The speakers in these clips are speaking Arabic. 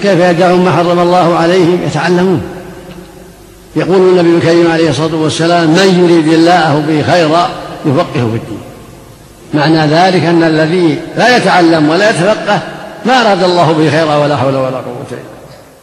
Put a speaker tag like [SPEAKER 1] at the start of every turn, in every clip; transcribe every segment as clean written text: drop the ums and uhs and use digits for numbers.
[SPEAKER 1] كيف يدعون ما حرم الله عليهم يتعلمون. يقول النبي الكريم عليه الصلاة والسلام: من يريد الله به خيرا يفقهه في الدين. معنى ذلك أن الذي لا يتعلم ولا يتفقه ما أراد الله به خيرا ولا حول ولا قوة إلا بالله.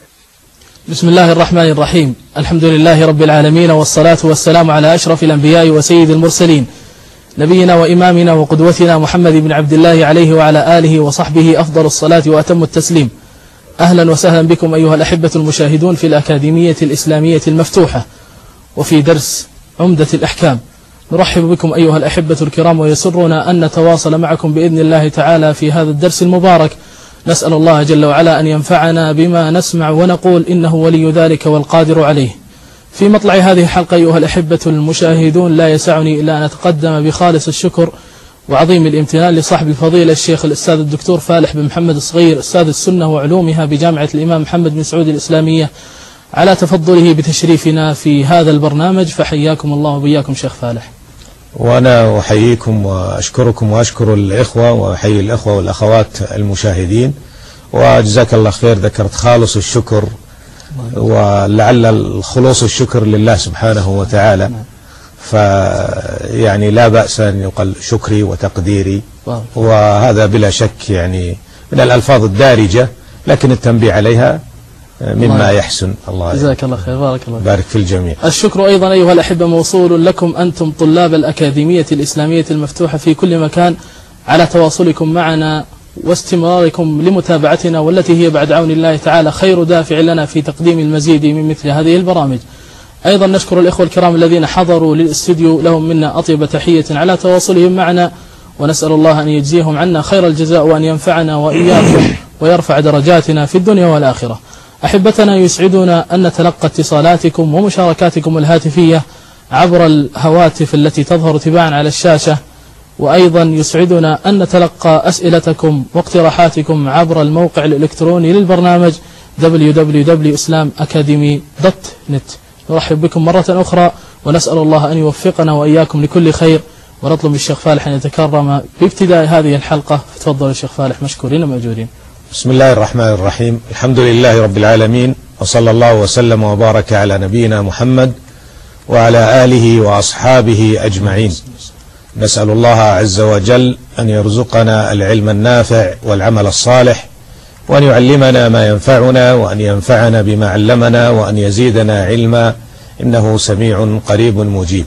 [SPEAKER 2] بسم الله الرحمن الرحيم. الحمد لله رب العالمين، والصلاة والسلام على أشرف الأنبياء وسيد المرسلين، نبينا وإمامنا وقدوتنا محمد بن عبد الله عليه وعلى آله وصحبه أفضل الصلاة وأتم التسليم. أهلا وسهلا بكم أيها الأحبة المشاهدون في الأكاديمية الإسلامية المفتوحة وفي درس عمدة الأحكام. نرحب بكم أيها الأحبة الكرام، ويسرنا أن نتواصل معكم بإذن الله تعالى في هذا الدرس المبارك. نسأل الله جل وعلا أن ينفعنا بما نسمع ونقول، إنه ولي ذلك والقادر عليه. في مطلع هذه الحلقة أيها الأحبة المشاهدون لا يسعني إلا أن أتقدم بخالص الشكر وعظيم الامتنان لصاحب الفضيلة الشيخ الأستاذ الدكتور فالح بن محمد الصغير، أستاذ السنة وعلومها بجامعة الإمام محمد بن سعود الإسلامية، على تفضله بتشريفنا في هذا البرنامج. فحياكم الله وبياكم شيخ فالح.
[SPEAKER 3] وأنا أحييكم وأشكركم وأشكر الإخوة وأحيي الإخوة والأخوات المشاهدين، وجزاك الله خير. ذكرت خالص الشكر، ولعل الخلوص الشكر لله سبحانه وتعالى، فيعني لا بأس أن يقال شكري وتقديري، وهذا بلا شك يعني من الألفاظ الدارجة، لكن التنبيه عليها مما يحسن. الله
[SPEAKER 2] جزاك الله خير، بارك الله
[SPEAKER 3] بارك في الجميع.
[SPEAKER 2] الشكر أيضا أيها الأحبة موصول لكم أنتم طلاب الأكاديمية الإسلامية المفتوحة في كل مكان على تواصلكم معنا واستمراركم لمتابعتنا، والتي هي بعد عون الله تعالى خير دافع لنا في تقديم المزيد من مثل هذه البرامج. أيضا نشكر الإخوة الكرام الذين حضروا للاستديو، لهم منا أطيب تحية على تواصلهم معنا، ونسأل الله أن يجزيهم عنا خير الجزاء، وأن ينفعنا وإياكم ويرفع درجاتنا في الدنيا والآخرة. أحبتنا، يسعدنا أن نتلقى اتصالاتكم ومشاركاتكم الهاتفية عبر الهواتف التي تظهر تباعا على الشاشة، وأيضا يسعدنا أن نتلقى أسئلتكم واقتراحاتكم عبر الموقع الإلكتروني للبرنامج www.islamacademy.net. نرحب بكم مرة أخرى، ونسأل الله أن يوفقنا وإياكم لكل خير، ونطلب الشيخ فالح أن يتكرم بابتداء هذه الحلقة. فتفضل الشيخ فالح مشكورين ومأجورين.
[SPEAKER 3] بسم الله الرحمن الرحيم. الحمد لله رب العالمين، وصلى الله وسلم وبارك على نبينا محمد وعلى آله وأصحابه أجمعين. نسأل الله عز وجل أن يرزقنا العلم النافع والعمل الصالح، وأن يعلمنا ما ينفعنا، وأن ينفعنا بما علمنا، وأن يزيدنا علما، إنه سميع قريب مجيب.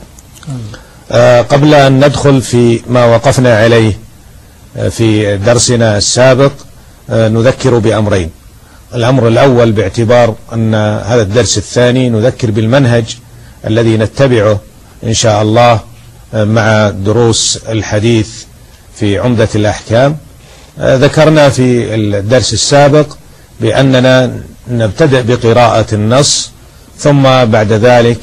[SPEAKER 3] قبل أن ندخل في ما وقفنا عليه في درسنا السابق، نذكر بأمرين. الأمر الأول، باعتبار أن هذا الدرس الثاني، نذكر بالمنهج الذي نتبعه إن شاء الله مع دروس الحديث في عمدة الأحكام. ذكرنا في الدرس السابق بأننا نبتدئ بقراءة النص، ثم بعد ذلك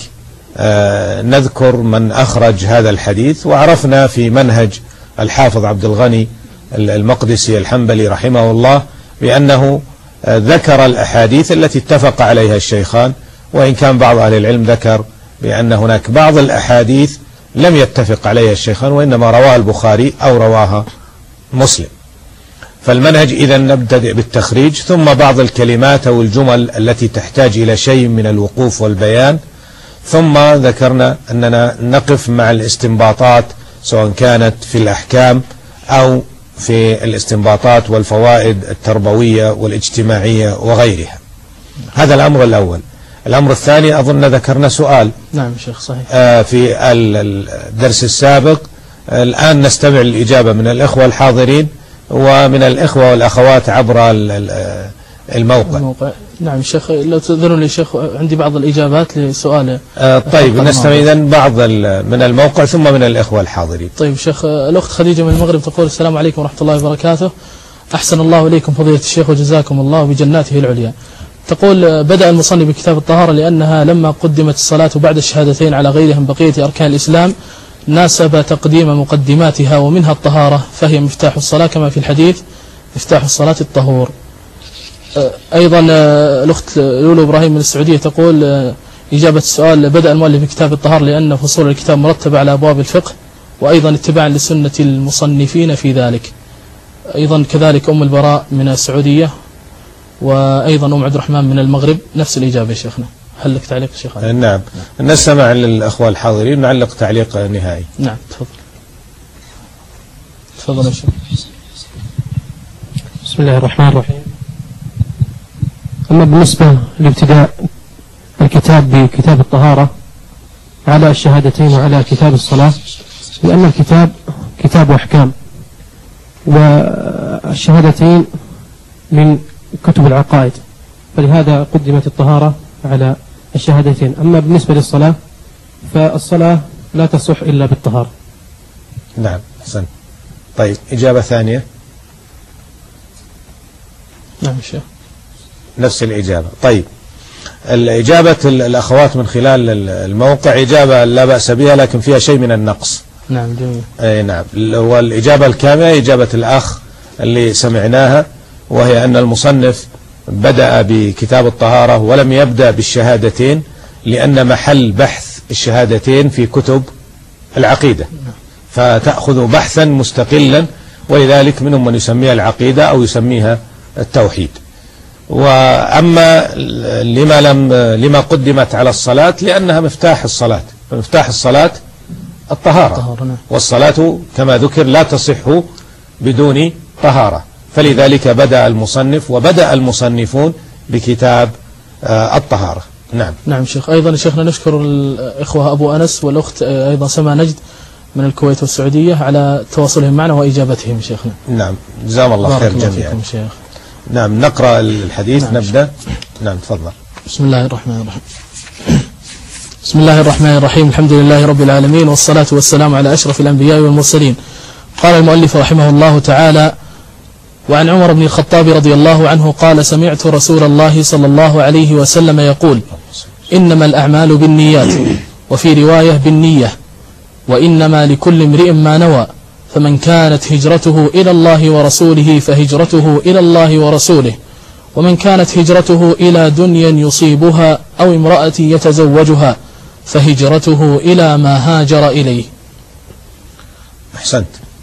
[SPEAKER 3] نذكر من أخرج هذا الحديث. وعرفنا في منهج الحافظ عبد الغني المقدسي الحنبلي رحمه الله بأنه ذكر الأحاديث التي اتفق عليها الشيخان، وإن كان بعض أهل العلم ذكر بأن هناك بعض الأحاديث لم يتفق عليها الشيخان، وإنما رواها البخاري أو رواها مسلم. فالمنهج إذن نبتدئ بالتخريج، ثم بعض الكلمات أو الجمل التي تحتاج إلى شيء من الوقوف والبيان، ثم ذكرنا أننا نقف مع الاستنباطات، سواء كانت في الأحكام أو في الاستنباطات والفوائد التربوية والاجتماعية وغيرها. هذا الأمر الأول. الأمر الثاني، أظن ذكرنا سؤال.
[SPEAKER 2] نعم شيخ صحيح.
[SPEAKER 3] في الدرس السابق. الآن نستمع الإجابة من الإخوة الحاضرين ومن الإخوة والأخوات عبر الموقع.
[SPEAKER 2] نعم شيخ، لو تذكرون لي شيخ، عندي بعض الإجابات لسؤال.
[SPEAKER 3] طيب، نستمع إذن بعض من الموقع ثم من الإخوة الحاضرين.
[SPEAKER 2] طيب شيخ، الأخت خديجة من المغرب تقول: السلام عليكم ورحمة الله وبركاته. أحسن الله إليكم فضيلة الشيخ، وجزاكم الله بجناته العليا. تقول: بدأ المصنف بكتاب الطهارة لأنها لما قدمت الصلاة بعد الشهادتين على غيرها من بقية أركان الإسلام ناسب تقديم مقدماتها، ومنها الطهارة، فهي مفتاح الصلاة كما في الحديث: مفتاح الصلاة الطهور. أيضا الأخت لولو إبراهيم من السعودية تقول إجابة السؤال: بدأ المؤلف بكتاب الطهارة لأن فصول الكتاب مرتبة على أبواب الفقه، وأيضا اتباعا لسنة المصنفين في ذلك. أيضا كذلك أم البراء من السعودية وأيضا أم عبد الرحمن من المغرب نفس الإجابة يا شيخنا. هل لك تعليق يا شيخ؟
[SPEAKER 3] نعم، نستمع للأخوة الحاضرين نعلق تعليق نهائي.
[SPEAKER 2] نعم تفضل. تفضل يا شيخ.
[SPEAKER 4] بسم الله الرحمن الرحيم. أما بالنسبة لابتداء الكتاب بكتاب الطهارة على الشهادتين وعلى كتاب الصلاة، لأن الكتاب كتاب أحكام، والشهادتين من كتب العقائد، فلهذا قدمت الطهارة على الشهادتين. أما بالنسبة للصلاة فالصلاة لا تصح إلا بالطهارة.
[SPEAKER 3] نعم أحسن. طيب إجابة ثانية.
[SPEAKER 2] نعم شيخ.
[SPEAKER 3] نفس الإجابة. طيب الإجابة الأخوات من خلال الموقع إجابة لا بأس بها، لكن فيها شيء من النقص.
[SPEAKER 2] نعم جميل.
[SPEAKER 3] أي نعم. والإجابة الكاملة إجابة الأخ اللي سمعناها، وهي أن المصنف بدأ بكتاب الطهارة ولم يبدأ بالشهادتين، لأن محل بحث الشهادتين في كتب العقيدة، فتأخذ بحثا مستقلا، ولذلك منهم من يسميها العقيدة أو يسميها التوحيد. وأما لما قدمت على الصلاة لأنها مفتاح الصلاة، فمفتاح الصلاة الطهارة، والصلاة كما ذكر لا تصح بدون طهارة، فلذلك بدأ المصنف وبدأ المصنفون بكتاب الطهارة. نعم.
[SPEAKER 2] نعم شيخ. أيضا شيخنا نشكر الإخوة أبو أنس والأخت أيضا سما نجد من الكويت والسعودية على تواصلهم معنا وإجابتهم شيخنا.
[SPEAKER 3] نعم جزاهم الله خير جميعا. نعم نقرأ الحديث. نعم نبدأ. نعم تفضل.
[SPEAKER 2] بسم الله الرحمن الرحيم. بسم الله الرحمن الرحيم. الحمد لله رب العالمين، والصلاة والسلام على أشرف الأنبياء والمرسلين. قال المؤلف رحمه الله تعالى: وعن عمر بن الخطاب رضي الله عنه قال: سمعت رسول الله صلى الله عليه وسلم يقول: إنما الأعمال بالنيات، وفي رواية بالنية، وإنما لكل امرئ ما نوى، فمن كانت هجرته إلى الله ورسوله فهجرته إلى الله ورسوله، ومن كانت هجرته إلى دنيا يصيبها أو امرأة يتزوجها فهجرته إلى ما هاجر إليه.
[SPEAKER 3] أحسنت.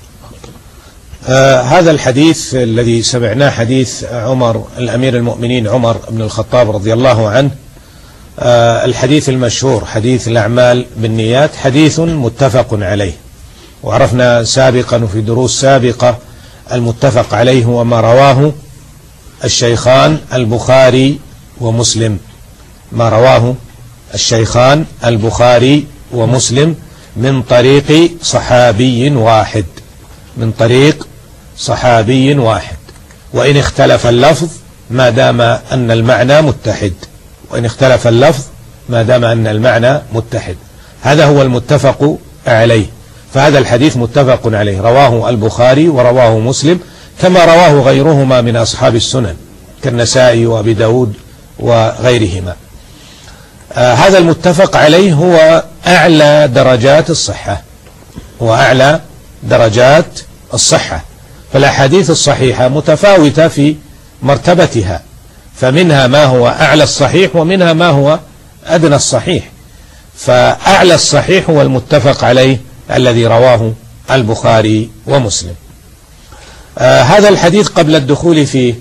[SPEAKER 3] هذا الحديث الذي سمعناه حديث عمر الأمير المؤمنين عمر بن الخطاب رضي الله عنه، الحديث المشهور حديث الأعمال بالنيات، حديث متفق عليه، وعرفنا سابقا وفي دروس سابقة المتفق عليه وما رواه الشيخان البخاري ومسلم، ما رواه الشيخان البخاري ومسلم من طريق صحابي واحد، من طريق صحابي واحد، وإن اختلف اللفظ ما دام أن المعنى متحد، وإن اختلف اللفظ ما دام أن المعنى متحد، هذا هو المتفق عليه. فهذا الحديث متفق عليه، رواه البخاري ورواه مسلم، كما رواه غيرهما من أصحاب السنن كالنسائي وأبي داود وغيرهما. هذا المتفق عليه هو أعلى درجات الصحة، وأعلى درجات الصحة، فالأحاديث الصحيحة متفاوتة في مرتبتها، فمنها ما هو أعلى الصحيح ومنها ما هو أدنى الصحيح، فأعلى الصحيح هو المتفق عليه الذي رواه البخاري ومسلم. هذا الحديث قبل الدخول فيه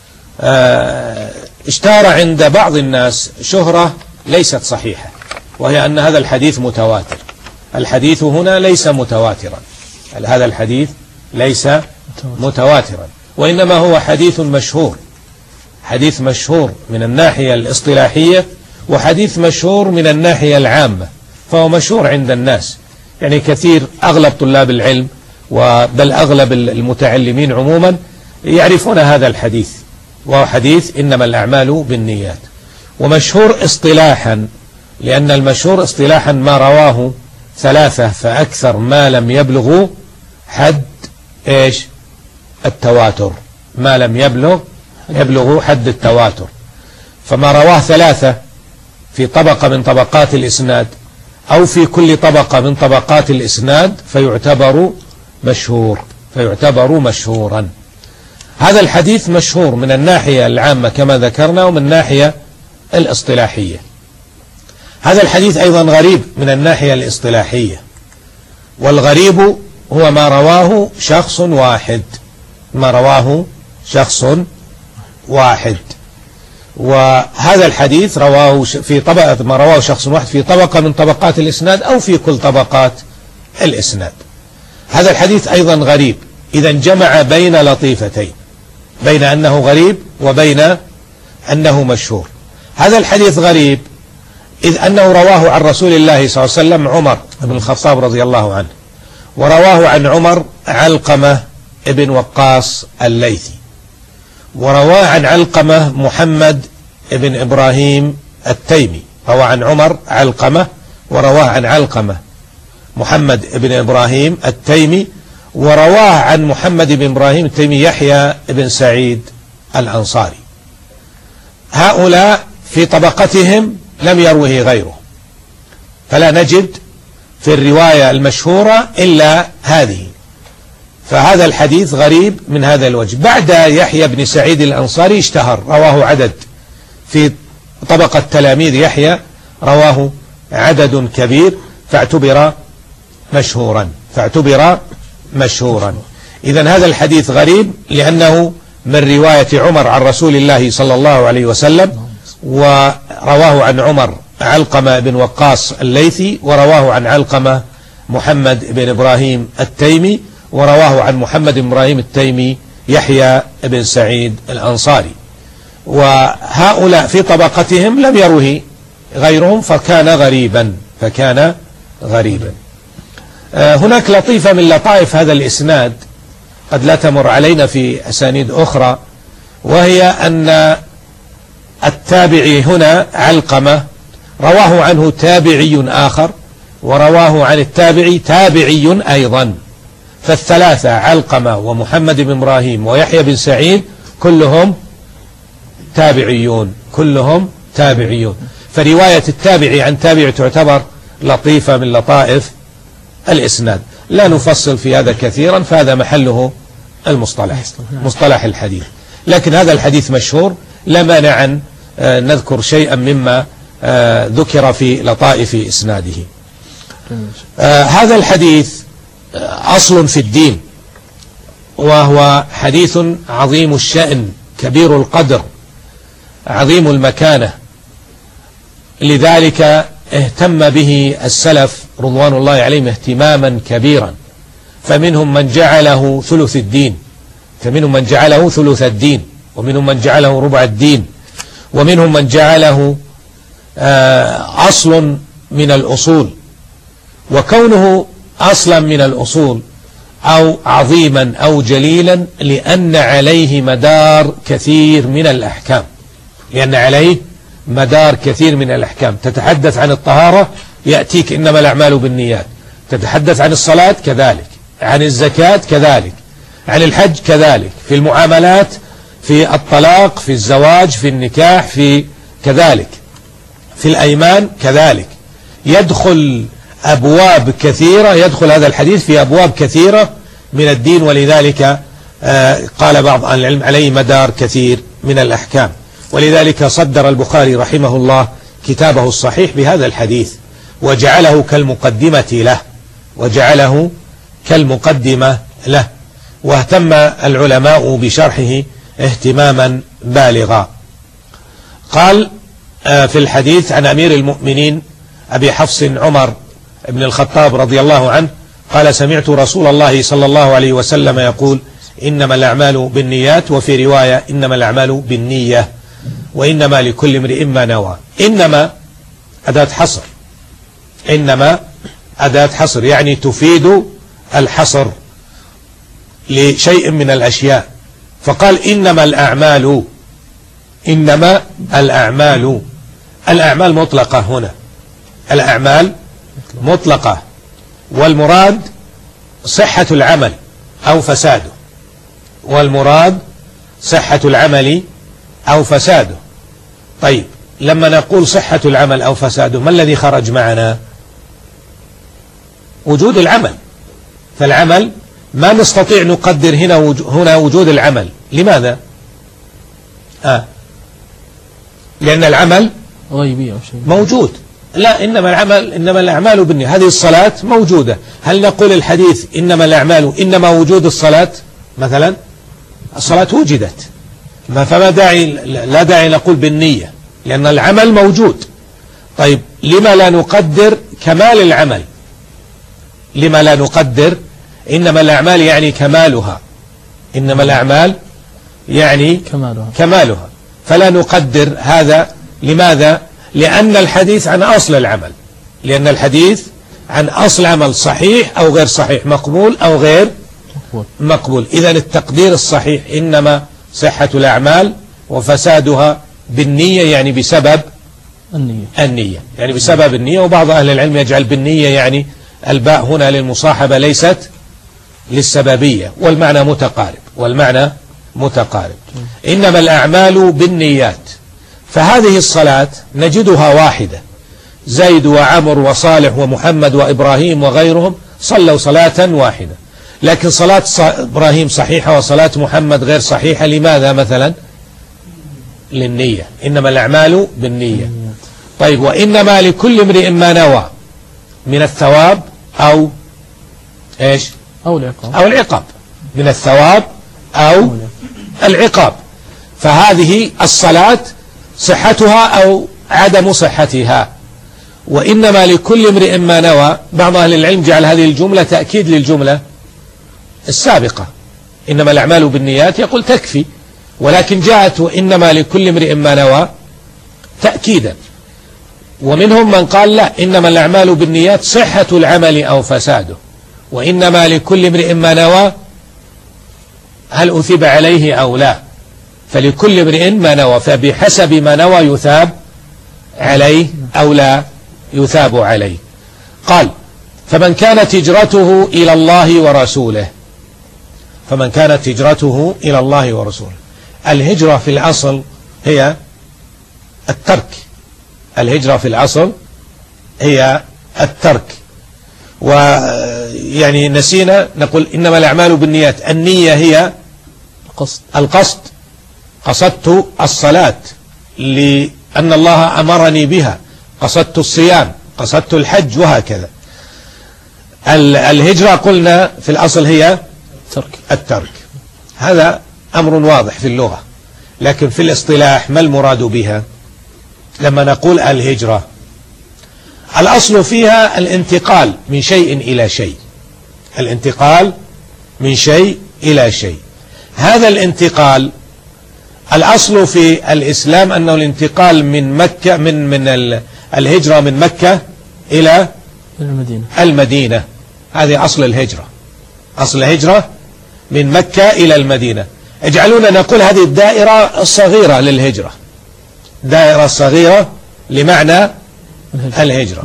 [SPEAKER 3] اشتهر عند بعض الناس شهرة ليست صحيحة، وهي أن هذا الحديث متواتر. الحديث هنا ليس متواترا، هذا الحديث ليس متواترا، وإنما هو حديث مشهور، حديث مشهور من الناحية الاصطلاحية، وحديث مشهور من الناحية العامة، فهو مشهور عند الناس، يعني كثير أغلب طلاب العلم بل أغلب المتعلمين عموما يعرفون هذا الحديث، وهو حديث إنما الأعمال بالنيات. ومشهور اصطلاحا، لأن المشهور اصطلاحا ما رواه ثلاثة فأكثر ما لم يبلغوا حد إيش؟ التواتر، ما لم يبلغوا حد التواتر. فما رواه ثلاثة في طبقة من طبقات الإسناد أو في كل طبقة من طبقات الإسناد فيعتبر مشهورا. هذا الحديث مشهور من الناحية العامة كما ذكرنا، ومن الناحية الاصطلاحية. هذا الحديث أيضا غريب من الناحية الاصطلاحية، والغريب هو ما رواه شخص واحد، وهذا الحديث رواه في طبقة، ما رواه شخص واحد في طبقة من طبقات الإسناد أو في كل طبقات الإسناد. هذا الحديث أيضا غريب، إذا جمع بين لطيفتين، بين أنه غريب وبين أنه مشهور. هذا الحديث غريب إذ أنه رواه عن رسول الله صلى الله عليه وسلم عمر بن الخطاب رضي الله عنه، ورواه عن عمر علقمة بن وقاص الليثي، ورواه عن علقمة محمد بن إبراهيم التيمي. روى عن عمر علقمة، ورواه عن علقمة محمد بن إبراهيم التيمي، ورواه عن محمد بن إبراهيم التيمي يحيى بن سعيد الأنصاري. هؤلاء في طبقتهم لم يروه غيره، فلا نجد في الرواية المشهورة إلا هذه، فهذا الحديث غريب من هذا الوجه. بعد يحيى بن سعيد الأنصاري اشتهر، رواه عدد في طبقة تلاميذ يحيى، رواه عدد كبير فاعتبر مشهورا. إذن هذا الحديث غريب لأنه من رواية عمر عن رسول الله صلى الله عليه وسلم، ورواه عن عمر علقمة بن وقاص الليثي، ورواه عن علقمة محمد بن إبراهيم التيمي، ورواه عن محمد بن إبراهيم التيمي يحيى بن سعيد الأنصاري. وهؤلاء في طبقتهم لم يروه غيرهم فكان غريبا. هناك لطيفة من لطائف هذا الإسناد قد لا تمر علينا في أسانيد أخرى، وهي أن التابعي هنا علقمة رواه عنه تابعي آخر، ورواه عن التابعي تابعي أيضا، فالثلاثة علقمة ومحمد بن إبراهيم ويحيى بن سعيد كلهم تابعيون. فرواية التابعي عن تابع تعتبر لطيفة من لطائف الإسناد. لا نفصل في هذا كثيرا، فهذا محله مصطلح الحديث. لكن هذا الحديث مشهور، لا مانع أن نذكر شيئا مما ذكر في لطائف إسناده. هذا الحديث أصل في الدين، وهو حديث عظيم الشأن كبير القدر عظيم المكانة، لذلك اهتم به السلف رضوان الله عليهم اهتماما كبيرا، فمنهم من جعله ثلث الدين، ومنهم من جعله ربع الدين، ومنهم من جعله أصل من الأصول. وكونه أصلا من الأصول أو عظيما أو جليلا لأن عليه مدار كثير من الأحكام، تتحدث عن الطهارة يأتيك إنما الأعمال بالنيات، تتحدث عن الصلاة كذلك، عن الزكاة كذلك، عن الحج كذلك، في المعاملات، في الطلاق، في الزواج، في النكاح، في كذلك، في الأيمان كذلك. يدخل هذا الحديث في أبواب كثيرة من الدين، ولذلك قال بعض أهل العلم عليه مدار كثير من الأحكام. ولذلك صدر البخاري رحمه الله كتابه الصحيح بهذا الحديث، وجعله كالمقدمة له، واهتم العلماء بشرحه اهتماما بالغا. قال في الحديث عن أمير المؤمنين أبي حفص عمر بن الخطاب رضي الله عنه قال: سمعت رسول الله صلى الله عليه وسلم يقول: إنما الأعمال بالنيات، وفي رواية: إنما الأعمال بالنية، وإنما لكل امرئ ما نوى. إنما أداة حصر، يعني تفيد الحصر لشيء من الأشياء، فقال: إنما الأعمال مطلقة هنا، الأعمال مطلقة، والمراد صحة العمل أو فساده. طيب، لما نقول صحة العمل أو فساده، ما الذي خرج معنا؟ وجود العمل. فالعمل ما نستطيع نقدر هنا وجود العمل. لماذا؟ لأن العمل موجود. لا، إنما الأعمال بالنية. هذه الصلاة موجودة. هل نقول الحديث إنما الأعمال إنما وجود الصلاة؟ مثلا الصلاة وجدت، فما داعي، لا داعي نقول بالنية لأن العمل موجود. طيب لما لا نقدر كمال العمل؟ لما لا نقدر إنما الأعمال يعني كمالها، إنما الأعمال يعني كمالها، فلا نقدر هذا. لماذا؟ لأن الحديث عن أصل العمل، لأن الحديث عن أصل عمل صحيح أو غير صحيح، مقبول أو غير مقبول. إذن التقدير الصحيح إنما صحة الأعمال وفسادها بالنية، يعني بسبب النية، يعني بسبب النية. وبعض أهل العلم يجعل بالنية يعني الباء هنا للمصاحبة ليست للسببية، والمعنى متقارب، والمعنى متقارب. إنما الأعمال بالنيات. فهذه الصلاة نجدها واحدة، زيد وعمر وصالح ومحمد وإبراهيم وغيرهم صلوا صلاة واحدة، لكن صلاة إبراهيم صحيحة وصلاة محمد غير صحيحة. لماذا مثلا؟ للنية، إنما الأعمال بالنية. طيب وإنما لكل امرئ ما نوى من الثواب أو إيش؟ أو العقاب، من الثواب أو العقاب. فهذه الصلاة صحتها أو عدم صحتها. وإنما لكل امرئ ما نوى، بعض أهل العلم جعل هذه الجملة تأكيد للجملة السابقة، إنما الأعمال بالنيات، يقول تكفي، ولكن جاءت وإنما لكل امرئ ما نوى تأكيدا. ومنهم من قال لا، إنما الأعمال بالنيات صحة العمل أو فساده، وإنما لكل امرئ ما نوى هل أثيب عليه أو لا، فلكل امرئ ما نوى، فبحسب ما نوى يثاب عليه أو لا يثاب عليه. قال فمن كانت هجرته إلى الله ورسوله، فمن كانت هجرته إلى الله ورسوله. الهجرة في الأصل هي الترك، الهجرة في الأصل هي الترك. ويعني نسينا نقول إنما الأعمال بالنيات، النية هي القصد، قصدت الصلاة لأن الله أمرني بها، قصدت الصيام، قصدت الحج، وهكذا. الهجرة قلنا في الأصل هي الترك. هذا أمر واضح في اللغة، لكن في الاصطلاح ما المراد بها؟ لما نقول الهجرة الأصل فيها الانتقال من شيء إلى شيء، الانتقال من شيء إلى شيء. هذا الانتقال الأصل في الإسلام أنه الانتقال من مكة، من الهجرة من مكة إلى المدينة. هذه أصل الهجرة، أصل الهجرة من مكة إلى المدينة. اجعلونا نقول هذه الدائرة الصغيرة للهجرة، دائرة صغيرة لمعنى الهجرة.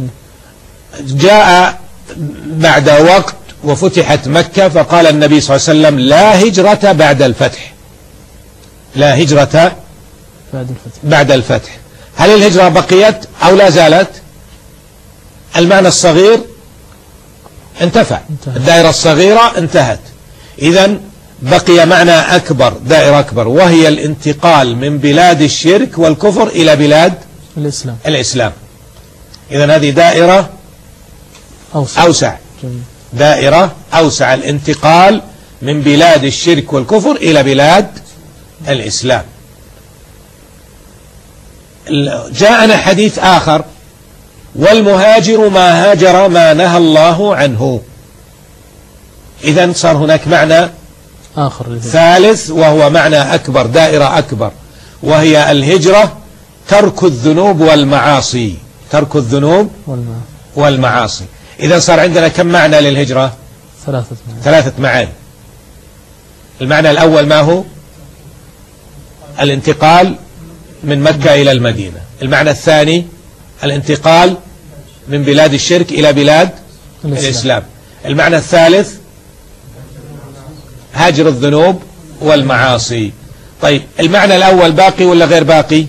[SPEAKER 3] جاء بعد وقت وفتحت مكة، فقال النبي صلى الله عليه وسلم لا هجرة بعد الفتح، لا هجرة بعد الفتح. هل الهجرة بقيت أو لا زالت؟ المعنى الصغير انتفع، الدائرة الصغيرة انتهت. إذن بقي معنى أكبر، دائرة أكبر، وهي الانتقال من بلاد الشرك والكفر إلى بلاد الإسلام. إذن هذه دائرة أوسع، دائرة أوسع، الانتقال من بلاد الشرك والكفر إلى بلاد الإسلام. جاءنا حديث آخر والمهاجر ما هاجر ما نهى الله عنه. إذن صار هناك معنى آخر ثالث، وهو معنى أكبر، دائرة أكبر، وهي الهجرة ترك الذنوب والمعاصي، ترك الذنوب والمعاصي. إذن صار عندنا كم معنى للهجرة؟ ثلاثة معاني. المعنى الأول ما هو؟ الانتقال من مكة إلى المدينة. المعنى الثاني الانتقال من بلاد الشرك إلى بلاد الإسلام. المعنى الثالث هاجر الذنوب والمعاصي. طيب المعنى الأول باقي ولا غير باقي؟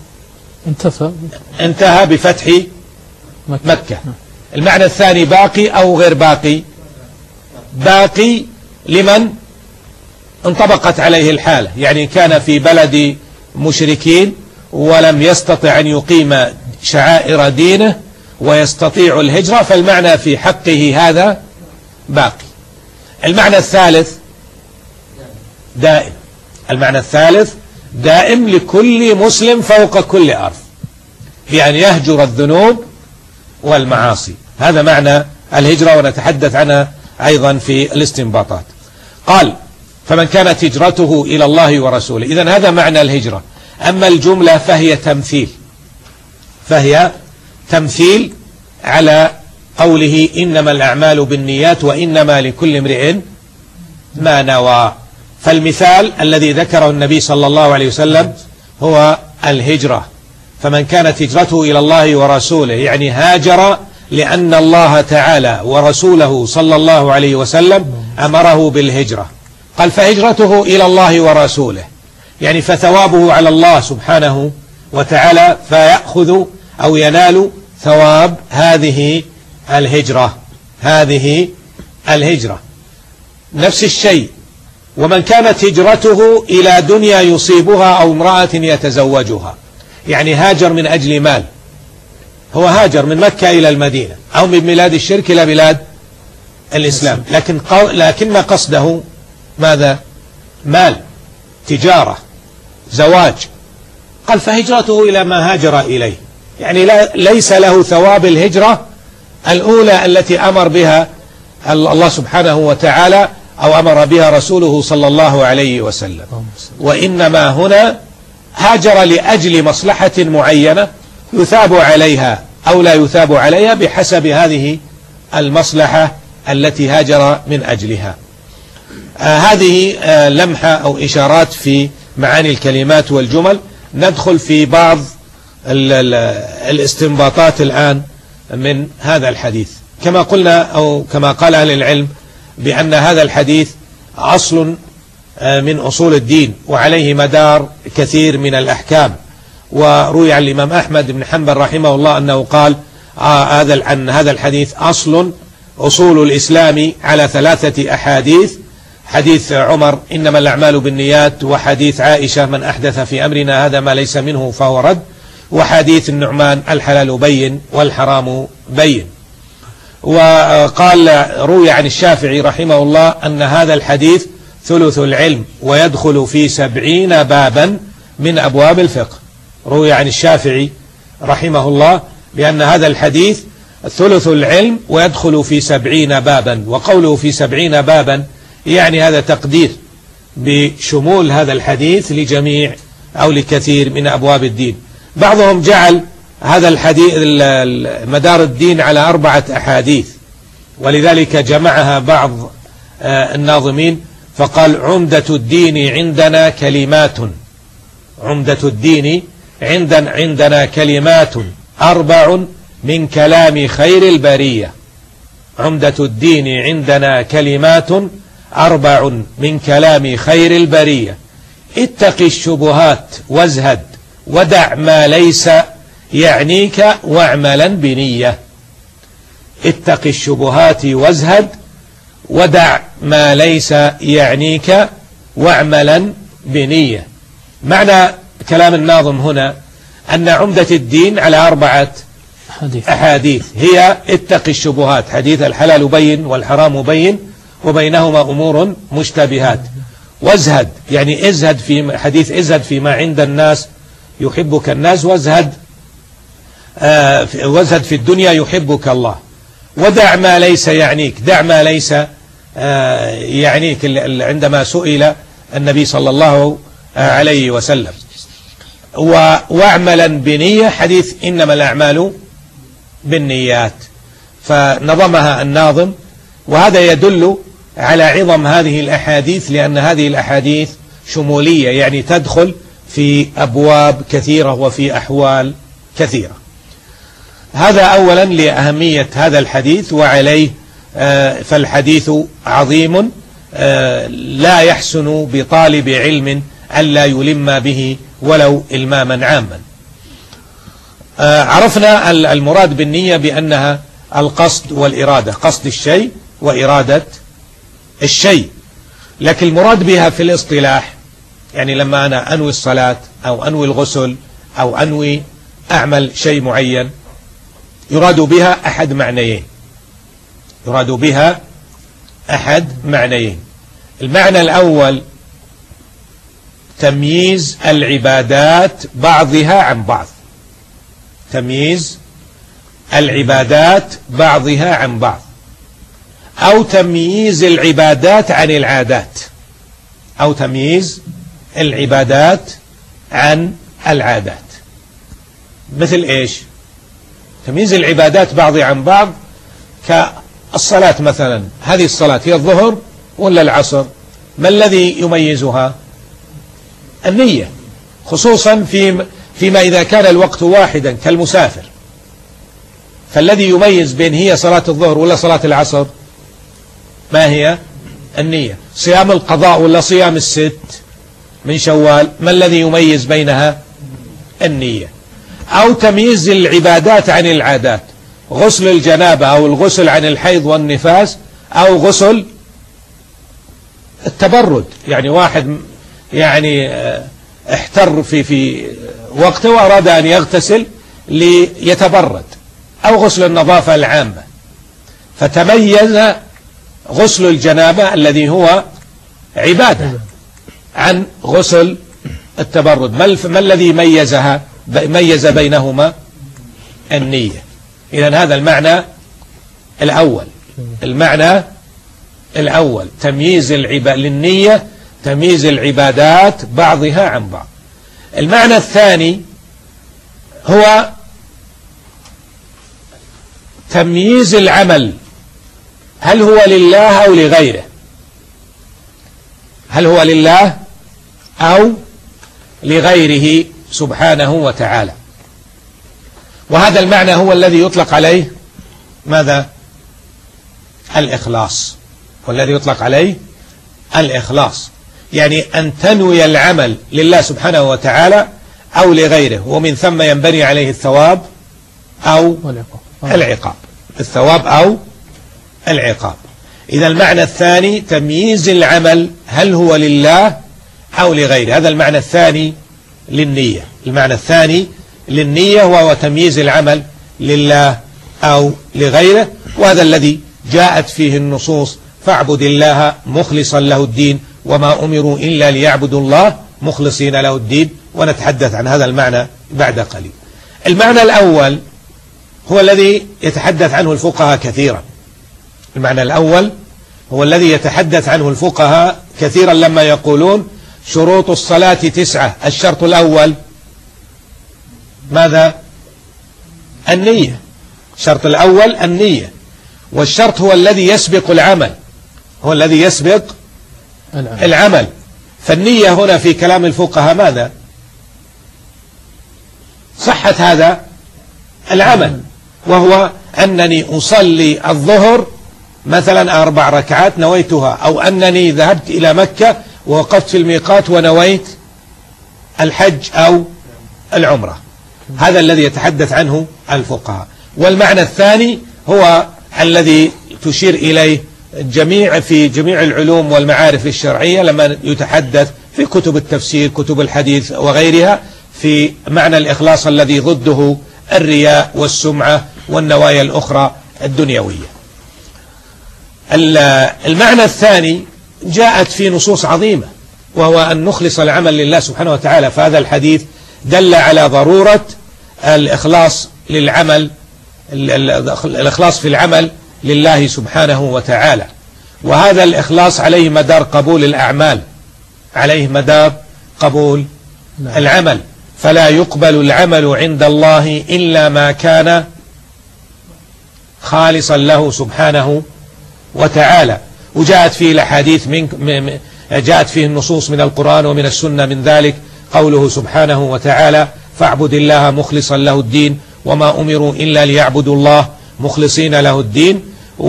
[SPEAKER 3] انتهى بفتح مكة. المعنى الثاني باقي أو غير باقي؟ باقي لمن انطبقت عليه الحالة، يعني كان في بلد مشركين ولم يستطع أن يقيم شعائر دينه ويستطيع الهجرة، فالمعنى في حقه هذا باقي. المعنى الثالث دائم، المعنى الثالث دائم لكل مسلم فوق كل أرض، بأن يهجر الذنوب والمعاصي. هذا معنى الهجرة، ونتحدث عنها أيضا في الاستنباطات. قال: فمن كانت هجرته إلى الله ورسوله. إذن هذا معنى الهجرة. أما الجملة فهي تمثيل على قوله: إنما الأعمال بالنيات وإنما لكل امرئ ما نوى. فالمثال الذي ذكره النبي صلى الله عليه وسلم هو الهجرة. فمن كانت هجرته إلى الله ورسوله، يعني هاجر لأن الله تعالى ورسوله صلى الله عليه وسلم أمره بالهجرة. قال: فهجرته إلى الله ورسوله، يعني فثوابه على الله سبحانه وتعالى، فيأخذ أو ينال ثواب هذه الهجرة. نفس الشيء: ومن كانت هجرته إلى دنيا يصيبها أو امرأة يتزوجها، يعني هاجر من أجل مال، هو هاجر من مكة إلى المدينة أو من بلاد الشرك إلى بلاد الإسلام، لكن قصده ماذا؟ مال، تجارة، زواج. قال: فهجرته إلى ما هاجر إليه، يعني ليس له ثواب الهجرة الأولى التي أمر بها الله سبحانه وتعالى أو أمر بها رسوله صلى الله عليه وسلم، وإنما هنا هاجر لأجل مصلحة معينة يثاب عليها أو لا يثاب عليها بحسب هذه المصلحة التي هاجر من أجلها. هذه لمحة أو إشارات في معاني الكلمات والجمل. ندخل في بعض الاستنباطات الآن من هذا الحديث. كما قلنا أو كما قال أهل العلم بأن هذا الحديث أصل من أصول الدين، وعليه مدار كثير من الأحكام. وروي عن الإمام أحمد بن حنبل رحمه الله أنه قال عن هذا الحديث: أصول الإسلام على 3 أحاديث: حديث عمر إنما الأعمال بالنيات، وحديث عائشة من أحدث في أمرنا هذا ما ليس منه فهو رد، وحديث النعمان الحلال بين والحرام بين. وقال روي عن الشافعي رحمه الله أن هذا الحديث ثلث العلم ويدخل في 70 بابا من أبواب الفقه. روي عن الشافعي رحمه الله بأن هذا الحديث ثلث العلم ويدخل في 70 بابا. وقوله في 70 بابا يعني هذا تقدير بشمول هذا الحديث لجميع أو لكثير من أبواب الدين. بعضهم جعل هذا الحديث مدار الدين على 4 أحاديث، ولذلك جمعها بعض الناظمين فقال: عمدة الدين عندنا كلمات، عمدة الدين عندنا كلمات 4 من كلام خير البرية. عمدة الدين عندنا كلمات 4 من كلام خير البرية: اتق الشبهات وازهد ودع ما ليس يعنيك واعملا بنية. اتق الشبهات وازهد ودع ما ليس يعنيك واعملا بنية. معنى كلام الناظم هنا أن عمدة الدين على 4 أحاديث، هي اتق الشبهات، حديث الحلال بين والحرام بين وبينهما أمور مشتبهات. وازهد يعني ازهد في حديث ازهد فيما عند الناس يحبك الناس، وازهد في الدنيا يحبك الله. ودع ما ليس يعنيك، دع ما ليس يعنيك عندما سئل النبي صلى الله عليه وسلم. واعملا بنية، حديث إنما الأعمال بالنيات. فنظمها الناظم، وهذا يدل على عظم هذه الأحاديث، لأن هذه الأحاديث شمولية، يعني تدخل في أبواب كثيرة وفي أحوال كثيرة. هذا أولا لأهمية هذا الحديث، وعليه فالحديث عظيم لا يحسن بطالب علم ألا يلم به ولو إلماما عاما. عرفنا المراد بالنية بأنها القصد والإرادة، قصد الشيء وإرادة الشيء. لكن المراد بها في الاصطلاح، يعني لما أنا أنوي الصلاة أو أنوي الغسل أو أنوي أعمل شيء معين، يراد بها أحد معنيين، يراد بها أحد معنيين. المعنى الأول تمييز العبادات بعضها عن بعض، تمييز العبادات بعضها عن بعض، أو تمييز العبادات عن العادات، أو تمييز العبادات عن العادات. مثل إيش؟ تمييز العبادات بعضها عن بعض كالصلاة مثلا، هذه الصلاة هي الظهر ولا العصر؟ ما الذي يميزها؟ النية، خصوصا فيما إذا كان الوقت واحدا كالمسافر، فالذي يميز بين هي صلاة الظهر ولا صلاة العصر ما هي؟ النية. صيام القضاء ولا صيام الست من شوال، ما الذي يميز بينها؟ النية. أو تمييز العبادات عن العادات، غسل الجنابة أو الغسل عن الحيض والنفاس، أو غسل التبرد، يعني واحد يعني احتر في وقته وأراد أن يغتسل ليتبرد، أو غسل النظافة العامة، فتميز غسل الجنابة الذي هو عبادة عن غسل التبرد. ما الذي ميز بينهما؟ النية. إذن هذا المعنى الأول، المعنى الأول تمييز للنية، تمييز العبادات بعضها عن بعض. المعنى الثاني هو تمييز العمل، هل هو لله أو لغيره، هل هو لله أو لغيره سبحانه وتعالى. وهذا المعنى هو الذي يطلق عليه ماذا؟ الإخلاص، والذي يطلق عليه الإخلاص، يعني أن تنوي العمل لله سبحانه وتعالى أو لغيره، ومن ثم ينبني عليه الثواب أو العقاب، الثواب أو العقاب. إذا المعنى الثاني تمييز العمل، هل هو لله أو لغيره، هذا المعنى الثاني للنية. المعنى الثاني للنية وهو تمييز العمل لله أو لغيره، وهذا الذي جاءت فيه النصوص: فاعبد الله مخلصا له الدين وما أمروا إلا ليعبدوا الله مخلصين له الدين، ونتحدث عن هذا المعنى بعد قليل. المعنى الأول هو الذي يتحدث عنه الفقهاء كثيرا، المعنى الأول هو الذي يتحدث عنه الفقهاء كثيرا لما يقولون شروط الصلاة 9. الشرط الأول ماذا؟ النية. الشرط الأول النية، والشرط هو الذي يسبق العمل، هو الذي يسبق العمل. فالنية هنا في كلام الفقهاء ماذا؟ صحة هذا العمل، وهو أنني أصلي الظهر مثلا 4 ركعات نويتها، أو أنني ذهبت إلى مكة ووقفت في الميقات ونويت الحج أو العمرة. هذا الذي يتحدث عنه الفقهاء. والمعنى الثاني هو الذي تشير إليه في جميع العلوم والمعارف الشرعية لما يتحدث في كتب التفسير، كتب الحديث وغيرها، في معنى الإخلاص الذي ضده الرياء والسمعة والنوايا الأخرى الدنيوية. المعنى الثاني جاءت في نصوص عظيمة، وهو أن نخلص العمل لله سبحانه وتعالى. فهذا الحديث دل على ضرورة الإخلاص للعمل، الإخلاص في العمل لله سبحانه وتعالى. وهذا الإخلاص عليه مدار قبول الأعمال، عليه مدار قبول العمل، فلا يقبل العمل عند الله إلا ما كان خالصا له سبحانه وتعالى. وجاءت فيه الأحاديث جاءت فيه النصوص من القرآن ومن السنة، من ذلك قوله سبحانه وتعالى: فاعبد الله مخلصا له الدين وما أمروا إلا ليعبدوا الله مخلصين له الدين.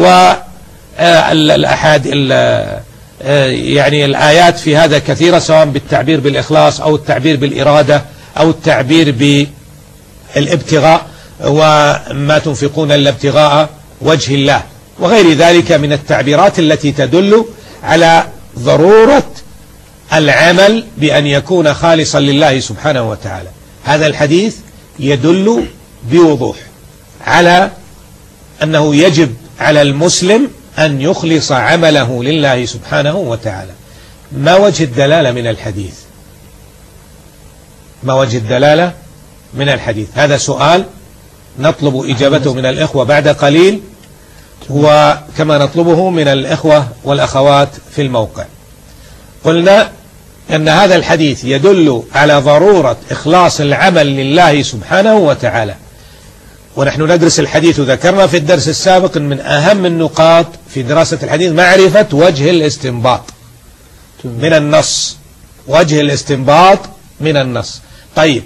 [SPEAKER 3] يعني الآيات في هذا كثيرة، سواء بالتعبير بالإخلاص أو التعبير بالإرادة أو التعبير بالابتغاء، وما تنفقون إلا ابتغاء وجه الله، وغير ذلك من التعبيرات التي تدل على ضرورة العمل بأن يكون خالصا لله سبحانه وتعالى. هذا الحديث يدل بوضوح على أنه يجب على المسلم أن يخلص عمله لله سبحانه وتعالى. ما وجه الدلالة من الحديث؟ ما وجه الدلالة من الحديث؟ هذا سؤال نطلب إجابته من الإخوة بعد قليل، وكما نطلبه من الإخوة والأخوات في الموقع. قلنا أن هذا الحديث يدل على ضرورة إخلاص العمل لله سبحانه وتعالى، ونحن ندرس الحديث، وذكرنا في الدرس السابق من أهم النقاط في دراسة الحديث معرفة وجه الاستنباط من النص، وجه الاستنباط من النص. طيب،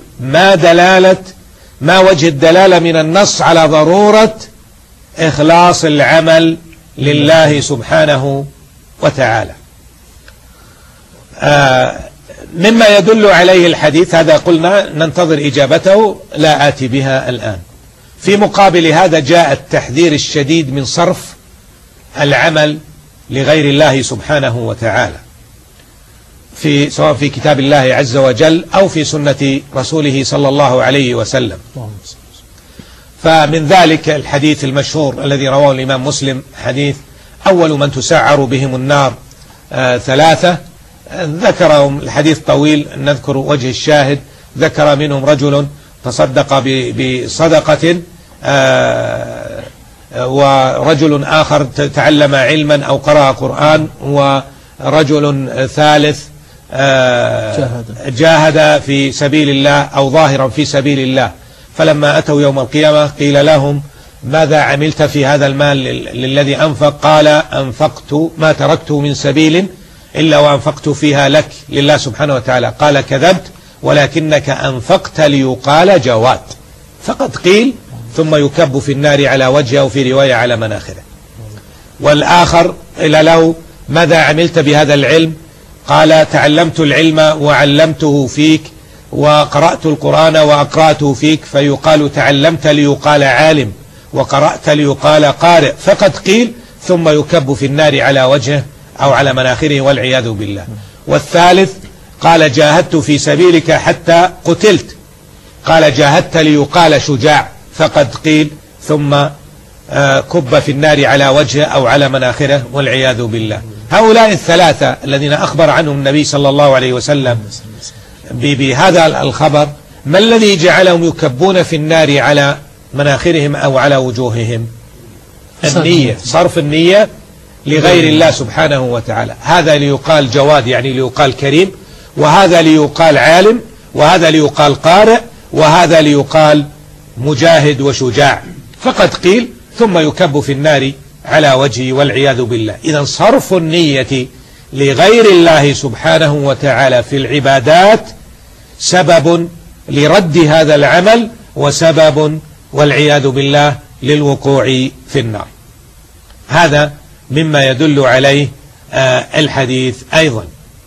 [SPEAKER 3] ما وجه الدلالة من النص على ضرورة إخلاص العمل لله سبحانه وتعالى؟ مما يدل عليه الحديث هذا قلنا ننتظر إجابته، لا آتي بها الآن. في مقابل هذا جاء التحذير الشديد من صرف العمل لغير الله سبحانه وتعالى، سواء في كتاب الله عز وجل أو في سنة رسوله صلى الله عليه وسلم. فمن ذلك الحديث المشهور الذي رواه الإمام مسلم، حديث أول من تسعر بهم النار ثلاثة، ذكرهم الحديث طويل، نذكر وجه الشاهد. ذكر منهم رجل تصدق بصدقة، ورجل آخر تعلم علما أو قرأ قرآن، ورجل ثالث جاهد في سبيل الله أو ظاهرا في سبيل الله. فلما أتوا يوم القيامة قيل لهم: ماذا عملت في هذا المال للذي أنفق؟ قال: أنفقت ما تركت من سبيل إلا وأنفقت فيها لك لله سبحانه وتعالى. قال: كذبت، ولكنك أنفقت ليقال جواد. فقد قيل ثم يكب في النار على وجهه، وفي رواية على مناخره. والآخر قيل له: ماذا عملت بهذا العلم؟ قال: تعلمت العلم وعلمته فيك، وقرأت القرآن وأقرأته فيك. فيقال: تعلمت ليقال عالم، وقرأت ليقال قارئ. فقد قيل ثم يكب في النار على وجهه أو على مناخره، والعياذ بالله. والثالث قال: جاهدت في سبيلك حتى قتلت. قال: جاهدت ليقال شجاع. فقد قيل ثم كب في النار على وجهه أو على مناخره، والعياذ بالله. هؤلاء الثلاثة الذين أخبر عنهم النبي صلى الله عليه وسلم بهذا الخبر، ما الذي جعلهم يكبون في النار على مناخرهم أو على وجوههم؟ النية، صرف النية لغير الله سبحانه وتعالى. هذا ليقال جواد يعني ليقال كريم، وهذا ليقال عالم، وهذا ليقال قارئ، وهذا ليقال مجاهد وشجاع. فقد قيل ثم يكب في النار على وجهه، والعياذ بالله. إذن صرف النية لغير الله سبحانه وتعالى في العبادات سبب لرد هذا العمل، وسبب والعياذ بالله للوقوع في النار. هذا مما يدل عليه الحديث. أيضا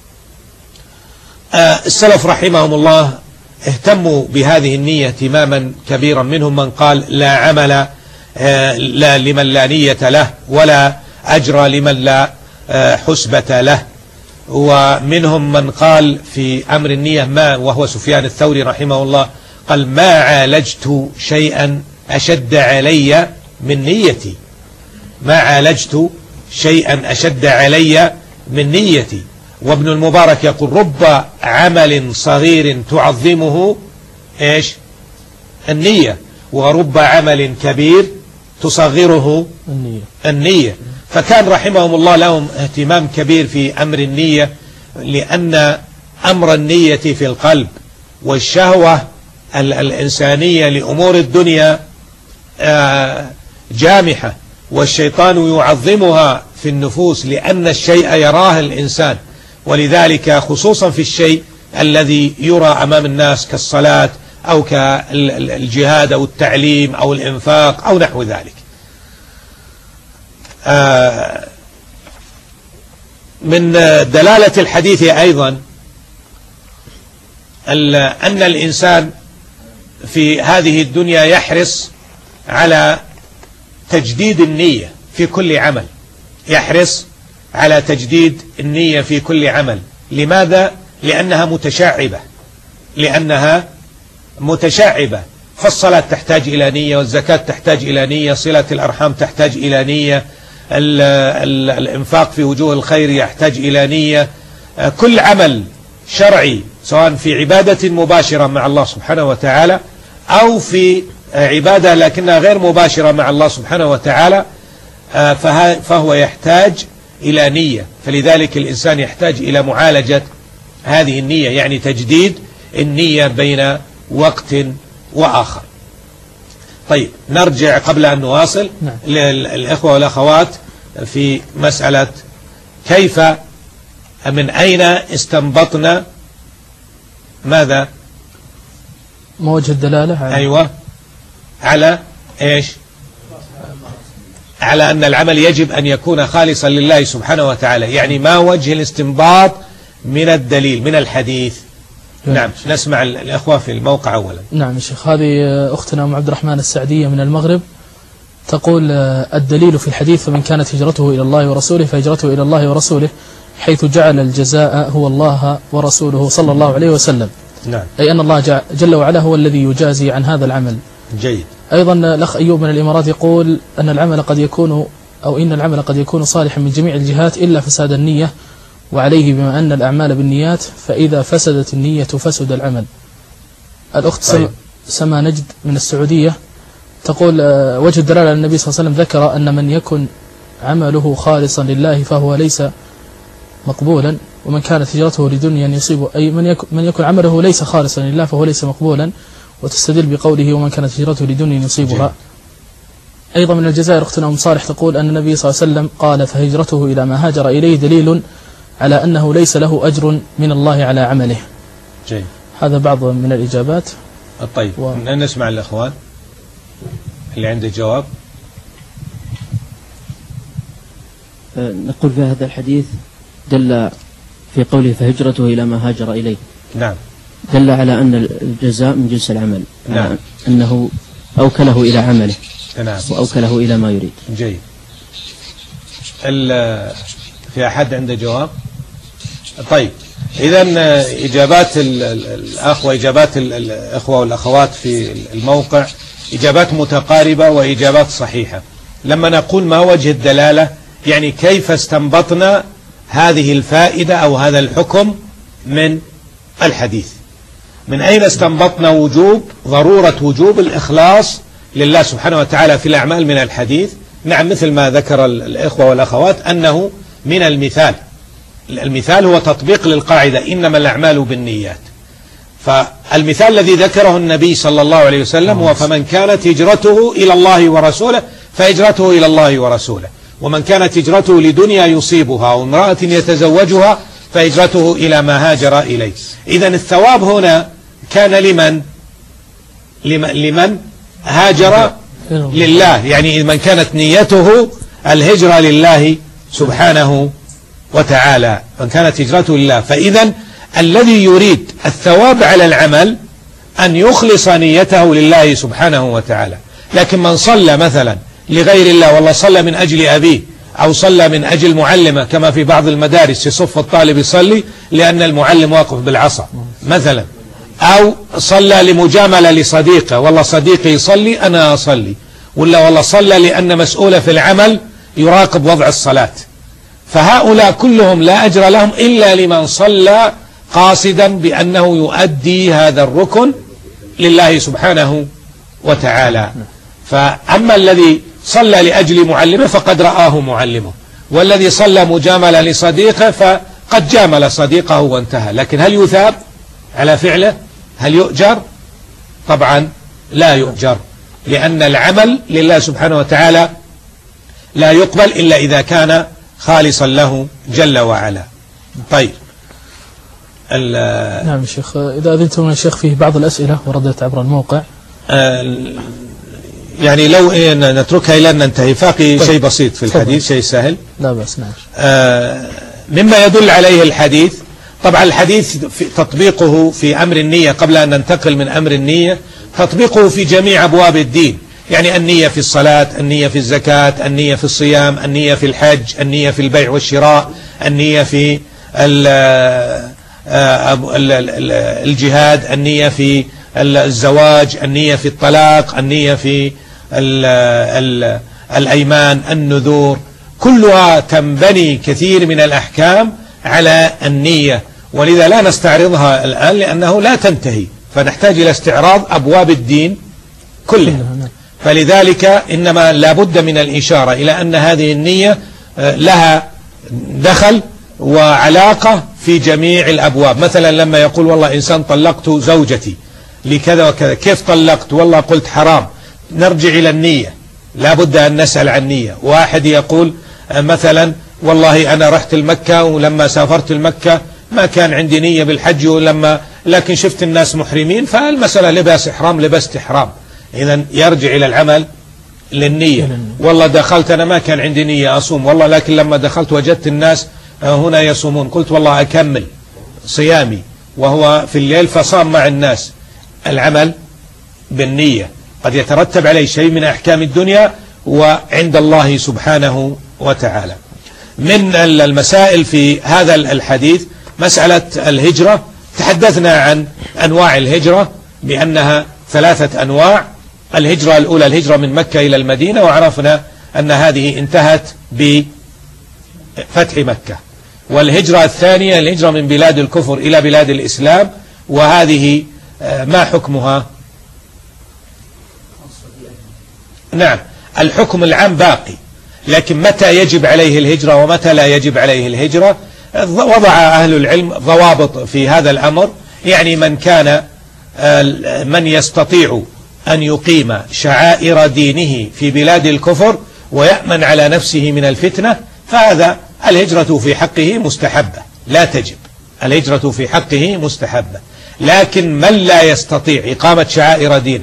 [SPEAKER 3] السلف رحمهم الله اهتموا بهذه النية اهتماما كبيرا. منهم من قال: لا عمل لا لمن لا نية له، ولا أجر لمن لا حسبة له. ومنهم من قال في أمر النية وهو سفيان الثوري رحمه الله، قال: ما عالجت شيئا أشد علي من نيتي، ما عالجت شيئا أشد علي من نيتي. وابن المبارك يقول: رب عمل صغير تعظمه إيش؟ النية، ورب عمل كبير تصغره النية. فكان رحمهم الله لهم اهتمام كبير في أمر النية، لأن أمر النية في القلب، والشهوة الإنسانية لأمور الدنيا جامحة، والشيطان يعظمها في النفوس لأن الشيء يراه الإنسان. ولذلك خصوصا في الشيء الذي يرى أمام الناس كالصلاة أو كالجهاد أو التعليم أو الإنفاق أو نحو ذلك. من دلالة الحديث أيضا أن الإنسان في هذه الدنيا يحرص على تجديد النية في كل عمل، يحرص على تجديد النية في كل عمل. لماذا؟ لأنها متشعبة. فالصلاة تحتاج إلى نية، والزكاة تحتاج إلى نية، صلة الأرحام تحتاج إلى نية، الإنفاق في وجوه الخير يحتاج إلى نية. كل عمل شرعي سواء في عبادة مباشرة مع الله سبحانه وتعالى أو في عبادة لكنها غير مباشرة مع الله سبحانه وتعالى، فهو يحتاج إلى نية. فلذلك الإنسان يحتاج إلى معالجة هذه النية، يعني تجديد النية بين وقت وآخر. طيب نرجع قبل أن نواصل للإخوة والأخوات في مسألة كيف من أين استنبطنا ماذا؟
[SPEAKER 2] ما وجه الدلالة؟
[SPEAKER 3] أيوة، على إيش؟ على أن العمل يجب أن يكون خالصا لله سبحانه وتعالى. يعني ما وجه الاستنباط من الدليل من الحديث؟ نعم، نسمع الأخوة في الموقع أولا.
[SPEAKER 2] نعم يا شيخ. هذه أختنا أم عبد الرحمن السعدية من المغرب تقول: الدليل في الحديث: فمن كانت هجرته إلى الله ورسوله فهجرته إلى الله ورسوله، حيث جعل الجزاء هو الله ورسوله صلى الله عليه وسلم.
[SPEAKER 3] نعم.
[SPEAKER 2] أي أن الله جل وعلا هو الذي يجازي عن هذا العمل.
[SPEAKER 3] جيد.
[SPEAKER 2] أيضا الأخ أيوب من الإمارات يقول أن العمل قد يكون إن العمل قد يكون صالحا من جميع الجهات إلا فساد النية، وعليه بما أن الأعمال بالنيات فإذا فسدت النية فسد العمل. الأخت سما نجد من السعودية تقول: وجه الدلالة على النبي صلى الله عليه وسلم ذكر أن من يكن عمله خالصا لله فهو ليس مقبولا، ومن كانت هجرته لدنيا يصيبه، أي من يكن عمله ليس خالصا لله فهو ليس مقبولا، وتستدل بقوله: ومن كانت هجرته لدنيا يصيبها. أيضا من الجزائر أختنا أم صالح تقول أن النبي صلى الله عليه وسلم قال: فهجرته إلى ما هاجر إليه دليل على أنه ليس له أجر من الله على عمله.
[SPEAKER 3] جيد.
[SPEAKER 2] هذا بعض من الإجابات.
[SPEAKER 3] طيب نسمع الأخوان اللي عنده جواب.
[SPEAKER 5] نقول في هذا الحديث دل في قوله فهجرته إلى ما هاجر إليه.
[SPEAKER 3] نعم.
[SPEAKER 5] دل على أن الجزاء من جنس العمل.
[SPEAKER 3] نعم.
[SPEAKER 5] أنه أوكله إلى عمله.
[SPEAKER 3] نعم.
[SPEAKER 5] وأوكله إلى ما يريد.
[SPEAKER 3] جيد. في أحد عنده جواب؟ طيب إذا إجابات الأخ وإجابات الأخوة والأخوات في الموقع إجابات متقاربة وإجابات صحيحة. لما نقول ما وجه الدلالة، يعني كيف استنبطنا هذه الفائدة أو هذا الحكم من الحديث؟ من أين استنبطنا ضرورة وجوب الإخلاص لله سبحانه وتعالى في الأعمال من الحديث؟ نعم، مثل ما ذكر الإخوة والأخوات أنه من المثال هو تطبيق للقاعدة إنما الأعمال بالنيات. فالمثال الذي ذكره النبي صلى الله عليه وسلم هو: فمن كانت هجرته إلى الله ورسوله فهجرته إلى الله ورسوله، ومن كانت هجرته لدنيا يصيبها وامرأة يتزوجها فهجرته إلى ما هاجر إليه. إذن الثواب هنا كان لمن هاجر لله، يعني من كانت نيته الهجرة لله سبحانه وتعالى، من كانت هجرته لله. فإذا الذي يريد الثواب على العمل أن يخلص نيته لله سبحانه وتعالى. لكن من صلى مثلا لغير الله، والله صلى من أجل أبيه أو صلى من أجل معلمة، كما في بعض المدارس يصف الطالب يصلي لأن المعلم واقف بالعصا مثلا، أو صلى لمجاملة لصديقه، والله صديقي يصلي أنا أصلي، ولا والله صلى لأن مسؤول في العمل يراقب وضع الصلاة. فهؤلاء كلهم لا أجر لهم إلا لمن صلى قاصدا بأنه يؤدي هذا الركن لله سبحانه وتعالى. فأما الذي صلى لأجل معلمه فقد رآه معلمه، والذي صلى مجاملة لصديقه فقد جامل صديقه وانتهى. لكن هل يثاب على فعله؟ هل يؤجر؟ طبعا لا يؤجر، لأن العمل لله سبحانه وتعالى لا يقبل إلا إذا كان خالصا له جل وعلا. طيب
[SPEAKER 2] نعم شيخ، إذا أذنتم يا شيخ فيه بعض الأسئلة وردت عبر الموقع،
[SPEAKER 3] يعني لو نتركها إلى أن ننتهي. باقي شيء بسيط في الحديث، شيء سهل.
[SPEAKER 2] لا بأس. نعم.
[SPEAKER 3] مما يدل عليه الحديث، طبعا الحديث في تطبيقه في أمر النية، قبل أن ننتقل من أمر النية، تطبيقه في جميع أبواب الدين، يعني النية في الصلاة، النية في الزكاة، النية في الصيام، النية في الحج، النية في البيع والشراء، النية في الجهاد، النية في الزواج، النية في الطلاق، النية في الأيمان، النذور، كلها تنبني كثير من الأحكام على النية. ولذا لا نستعرضها الآن لأنه لا تنتهي، فنحتاج إلى استعراض أبواب الدين كلها. فلذلك إنما لابد من الإشارة إلى أن هذه النية لها دخل وعلاقة في جميع الأبواب. مثلا لما يقول والله إنسان طلقت زوجتي لكذا وكذا، كيف طلقت؟ والله قلت حرام، نرجع إلى النية، لابد أن نسأل عن النية. واحد يقول مثلا والله أنا رحت المكة ولما سافرت المكة ما كان عندي نية بالحج، لكن شفت الناس محرمين فالمسألة لباس إحرام لبست إحرام، إذن يرجع إلى العمل للنية. والله دخلت أنا ما كان عندي نية أصوم، والله لكن لما دخلت وجدت الناس هنا يصومون، قلت والله أكمل صيامي، وهو في الليل فصام مع الناس. العمل بالنية قد يترتب عليه شيء من أحكام الدنيا وعند الله سبحانه وتعالى. من المسائل في هذا الحديث مسألة الهجرة. تحدثنا عن أنواع الهجرة بأنها 3 أنواع. الهجرة الأولى الهجرة من مكة إلى المدينة، وعرفنا أن هذه انتهت بفتح مكة. والهجرة الثانية الهجرة من بلاد الكفر إلى بلاد الإسلام، وهذه ما حكمها؟ نعم، الحكم العام باقي، لكن متى يجب عليه الهجرة ومتى لا يجب عليه الهجرة وضع أهل العلم ضوابط في هذا الأمر. يعني من يستطيع أن يقيم شعائر دينه في بلاد الكفر ويأمن على نفسه من الفتنة، فهذا الهجرة في حقه مستحبة لا تجب، الهجرة في حقه مستحبة. لكن من لا يستطيع إقامة شعائر دينه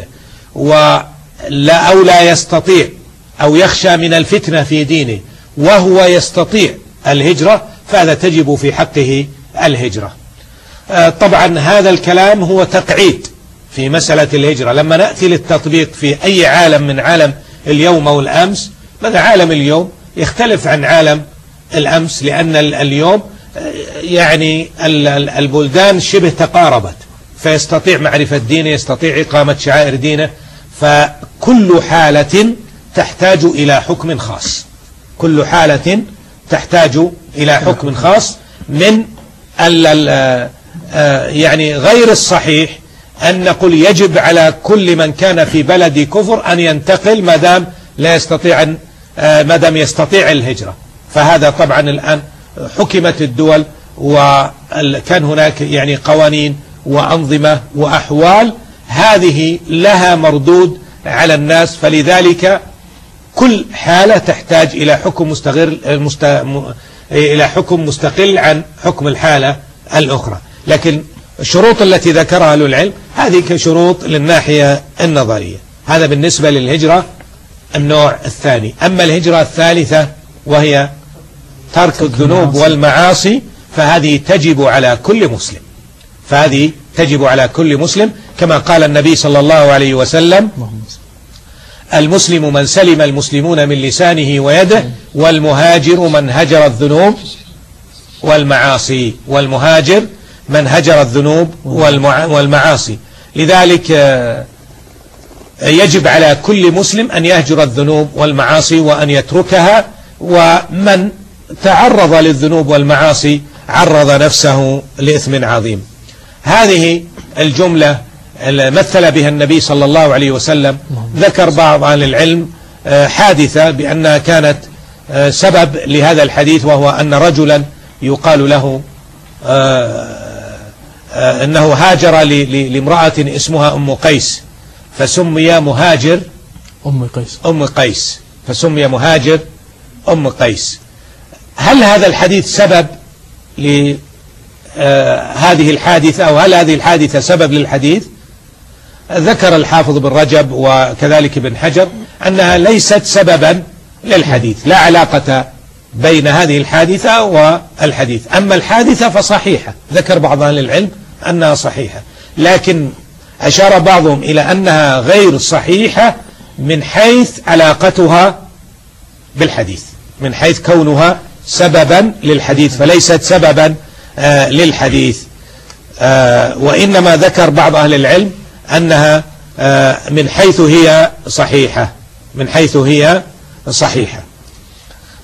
[SPEAKER 3] أو لا يستطيع أو يخشى من الفتنة في دينه وهو يستطيع الهجرة، فهذا تجب في حقه الهجرة. طبعا هذا الكلام هو تقعيد في مسألة الهجرة. لما نأتي للتطبيق في أي عالم من عالم اليوم أو الأمس، ماذا عالم اليوم يختلف عن عالم الأمس، لأن اليوم يعني البلدان شبه تقاربت، فيستطيع معرفة دينه، يستطيع إقامة شعائر دينه. فكل حالة تحتاج إلى حكم خاص، كل حالة تحتاج إلى حكم خاص. من يعني غير الصحيح أن نقول يجب على كل من كان في بلد كفر أن ينتقل ما دام يستطيع الهجرة. فهذا طبعا الآن حكمت الدول وكان هناك يعني قوانين وأنظمة وأحوال، هذه لها مردود على الناس. فلذلك كل حالة تحتاج إلى حكم مستقل عن حكم الحالة الأخرى. لكن الشروط التي ذكرها أهل العلم هذه كشروط للناحية النظرية. هذا بالنسبة للهجرة النوع الثاني. أما الهجرة الثالثة وهي ترك الذنوب والمعاصي، فهذه تجب على كل مسلم، فهذه تجب على كل مسلم، كما قال النبي صلى الله عليه وسلم: المسلم من سلم المسلمون من لسانه ويده، والمهاجر من هجر الذنوب والمعاصي. والمهاجر من هجر الذنوب والمعاصي. لذلك يجب على كل مسلم أن يهجر الذنوب والمعاصي وأن يتركها، ومن تعرض للذنوب والمعاصي عرض نفسه لإثم عظيم. هذه الجملة مثل بها النبي صلى الله عليه وسلم. ذكر بعض أهل العلم حادثة بأنها كانت سبب لهذا الحديث، وهو أن رجلا يقال له أنه هاجر لامرأة اسمها أم قيس، فسمي مهاجر أم قيس، فسمي مهاجر أم قيس. هل هذا الحديث سبب لهذه الحادثة، أو هل هذه الحادثة سبب للحديث؟ ذكر الحافظ بن رجب وكذلك ابن حجر أنها ليست سببا للحديث، لا علاقة بين هذه الحادثة والحديث. أما الحادثة فصحيحة، ذكر بعض أهل العلم أنها صحيحة، لكن أشار بعضهم إلى أنها غير صحيحة من حيث علاقتها بالحديث، من حيث كونها سببا للحديث، فليست سببا للحديث. وإنما ذكر بعض أهل العلم أنها من حيث هي صحيحة، من حيث هي صحيحة.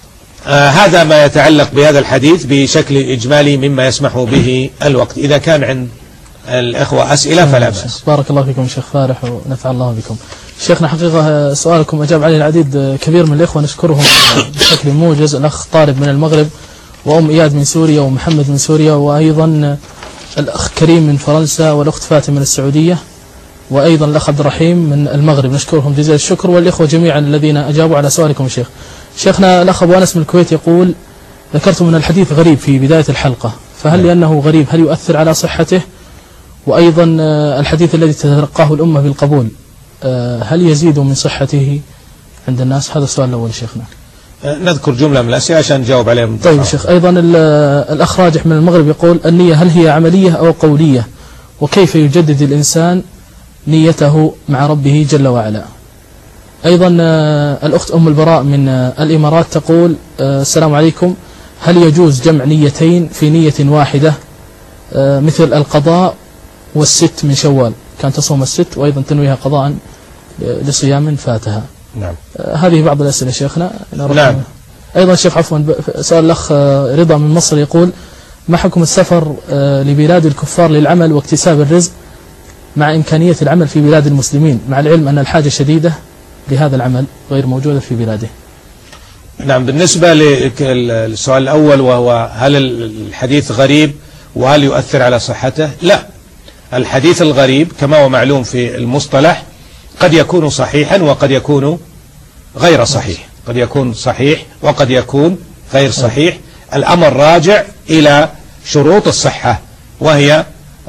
[SPEAKER 3] هذا ما يتعلق بهذا الحديث بشكل إجمالي مما يسمح به الوقت. إذا كان عند الإخوة أسئلة فلا بأس.
[SPEAKER 2] بارك الله فيكم شيخ فارح ونفع الله بكم. شيخنا حقيقة سؤالكم أجاب عليه العديد كبير من الإخوة نشكرهم بشكل موجز. الأخ طارق من المغرب، وأم إياد من سوريا، ومحمد من سوريا، وأيضا الأخ كريم من فرنسا، والأخت فاتن من السعودية، وأيضا الأخ عبد الرحيم من المغرب. نشكرهم جزيل الشكر، والإخوة جميعا الذين أجابوا على سؤالكم شيخ. شيخنا الأخ أبو أنس من الكويت يقول: ذكرتم أن الحديث غريب في بداية الحلقة، فهل لأنه غريب هل يؤثر على صحته؟ وأيضا الحديث الذي تتلقاه الأمة بالقبول هل يزيد من صحته عند الناس؟ هذا السؤال الأول شيخنا.
[SPEAKER 3] نذكر جملة من الأسئلة عشان نجاوب عليهم.
[SPEAKER 2] طيب شيخ. أيضا الأخ راجح من المغرب يقول: النية هل هي عملية أو قولية؟ وكيف يجدد الإنسان نيته مع ربه جل وعلا؟ أيضا الأخت أم البراء من الإمارات تقول: السلام عليكم، هل يجوز جمع نيتين في نية واحدة مثل القضاء والست من شوال؟ كانت تصوم الست وأيضا تنويها قضاء لصيام فاتها.
[SPEAKER 3] نعم.
[SPEAKER 2] هذه بعض الأسئلة شيخنا.
[SPEAKER 3] نعم.
[SPEAKER 2] أيضا شيخ عفوا سؤال الأخ رضا من مصر يقول: ما حكم السفر لبلاد الكفار للعمل واكتساب الرزق مع إمكانية العمل في بلاد المسلمين، مع العلم أن الحاجة شديدة لهذا العمل غير موجودة في بلاده؟
[SPEAKER 3] نعم. بالنسبة للسؤال الأول وهو هل الحديث غريب وهل يؤثر على صحته؟ لا، الحديث الغريب كما هو معلوم في المصطلح قد يكون صحيحا وقد يكون غير صحيح، قد يكون صحيح وقد يكون غير صحيح. الأمر راجع إلى شروط الصحة، وهي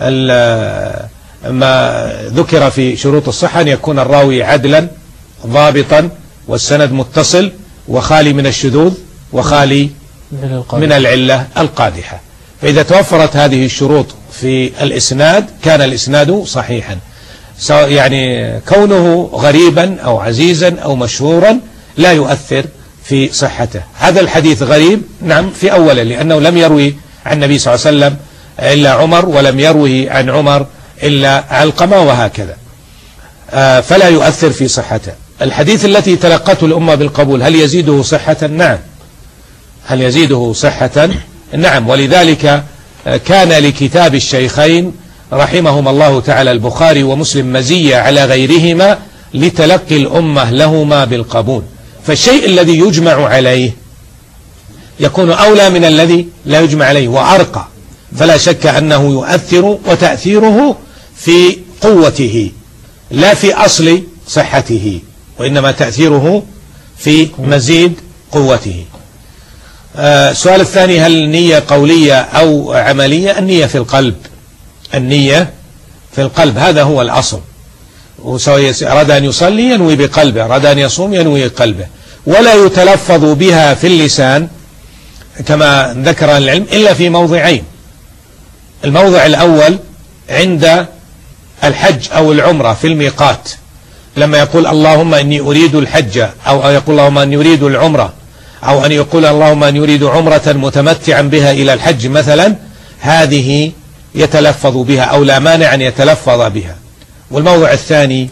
[SPEAKER 3] ما ذكر في شروط الصحة أن يكون الراوي عدلا ضابطا والسند متصل وخالي من الشذوذ وخالي من العلة القادحة. فإذا توفرت هذه الشروط في الإسناد كان الإسناد صحيحا. يعني كونه غريبا أو عزيزا أو مشهورا لا يؤثر في صحته. هذا الحديث غريب نعم في أوله لأنه لم يروي عن النبي صلى الله عليه وسلم إلا عمر، ولم يروي عن عمر إلا علقمة، وهكذا، فلا يؤثر في صحته. الحديث التي تلقته الأمة بالقبول هل يزيده صحة؟ نعم. هل يزيده صحة؟ نعم. ولذلك كان لكتاب الشيخين رحمهما الله تعالى البخاري ومسلم مزية على غيرهما لتلقي الأمة لهما بالقبول. فالشيء الذي يجمع عليه يكون أولى من الذي لا يجمع عليه وأرقى، فلا شك أنه يؤثر، وتأثيره في قوته لا في أصل صحته، وإنما تأثيره في مزيد قوته. السؤال الثاني: هل النية قولية أو عملية؟ النية في القلب، النية في القلب، هذا هو الأصل. وسواء أراد أن يصلي ينوي بقلبه، أراد أن يصوم ينوي قلبه، ولا يتلفظ بها في اللسان كما ذكر العلم إلا في موضعين. الموضع الأول عند الحج أو العمرة في الميقات، لما يقول اللهم إني أريد الحج، أو يقول اللهم إني أريد العمرة، أو أن يقول اللهم إني أريد عمرة متمتعا بها إلى الحج مثلا، هذه يتلفظ بها أو لا مانع أن يتلفظ بها. والموضع الثاني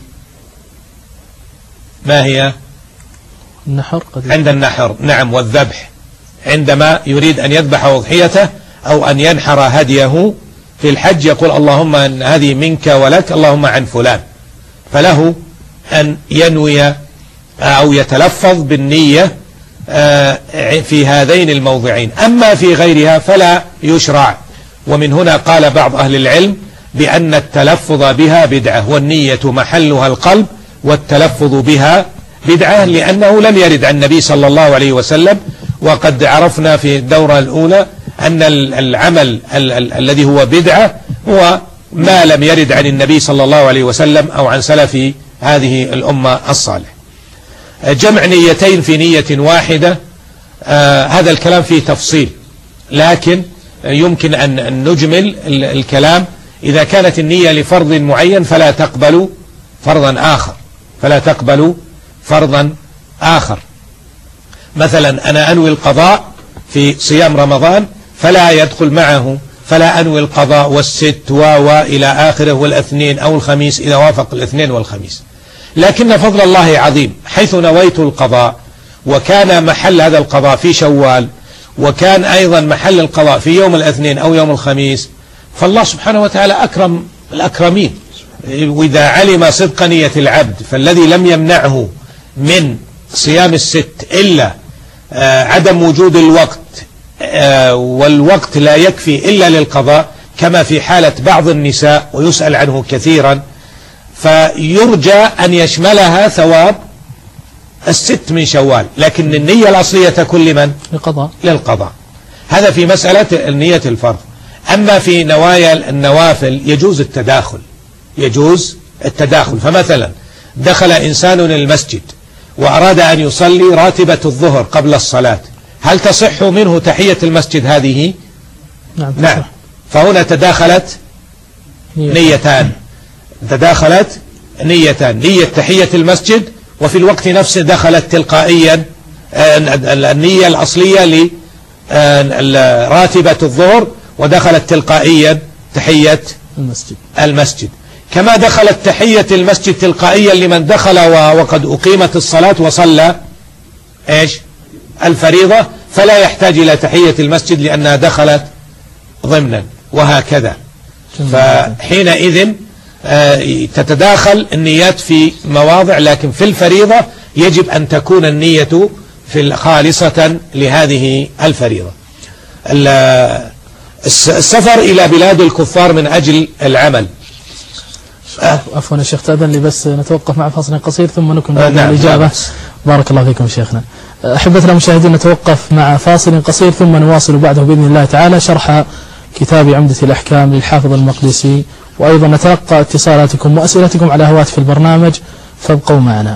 [SPEAKER 3] ما هي؟
[SPEAKER 2] النحر.
[SPEAKER 3] عند النحر، نعم، والذبح، عندما يريد أن يذبح أضحيته أو أن ينحر هديه في الحج يقول اللهم أن هذه منك ولك، اللهم عن فلان، فله أن ينوي أو يتلفظ بالنية في هذين الموضعين. أما في غيرها فلا يشرع. ومن هنا قال بعض أهل العلم بأن التلفظ بها بدعة، والنية محلها القلب، والتلفظ بها بدعة، لأنه لم يرد عن النبي صلى الله عليه وسلم. وقد عرفنا في الدورة الأولى أن العمل الذي هو بدعة هو ما لم يرد عن النبي صلى الله عليه وسلم أو عن سلف هذه الأمة الصالح. جمع نيتين في نية واحدة، هذا الكلام فيه تفصيل، لكن يمكن أن نجمل الكلام. إذا كانت النية لفرض معين فلا تقبل فرضا آخر، مثلا أنا أنوي القضاء في صيام رمضان فلا يدخل معه، فلا أنوي القضاء والست وإلى آخره والاثنين أو الخميس إذا وافق الاثنين والخميس. لكن فضل الله عظيم، حيث نويت القضاء وكان محل هذا القضاء في شوال، وكان أيضا محل القضاء في يوم الاثنين أو يوم الخميس، فالله سبحانه وتعالى أكرم الأكرمين. وإذا علم صدق نية العبد، فالذي لم يمنعه من صيام الست إلا عدم وجود الوقت، والوقت لا يكفي إلا للقضاء، كما في حالة بعض النساء ويسأل عنه كثيرا، فيرجى أن يشملها ثواب الست من شوال، لكن النية الأصلية تكون لمن؟ للقضاء. هذا في مسألة النية الفرض. أما في نوايا النوافل يجوز التداخل. فمثلا دخل إنسان المسجد وأراد أن يصلي راتبة الظهر قبل الصلاة، هل تصح منه تحية المسجد هذه؟ نعم. فهنا تداخلت نيتان، نية تحية المسجد، وفي الوقت نفسه دخلت تلقائيا النية الأصلية لراتبة الظهر، ودخلت تلقائيا تحية المسجد. كما دخلت تحية المسجد تلقائيا لمن دخل وقد أقيمت الصلاة وصلى الفريضة، فلا يحتاج إلى تحية المسجد لأنها دخلت ضمنا، وهكذا. فحينئذ تتداخل النيات في مواضع، لكن في الفريضة يجب أن تكون النية خالصة لهذه الفريضة. السفر إلى بلاد الكفار من أجل العمل.
[SPEAKER 2] عفوا يا شيخ، تأذن لي بس نتوقف مع فاصل قصير ثم نكمل الإجابة. بارك الله فيكم شيخنا. أحبتنا المشاهدين، نتوقف مع فاصل قصير ثم نواصل بعده بإذن الله تعالى شرح كتاب عمدة الأحكام للحافظ المقدسي، وأيضا نتلقى اتصالاتكم وأسئلتكم على هواتف البرنامج، فابقوا معنا.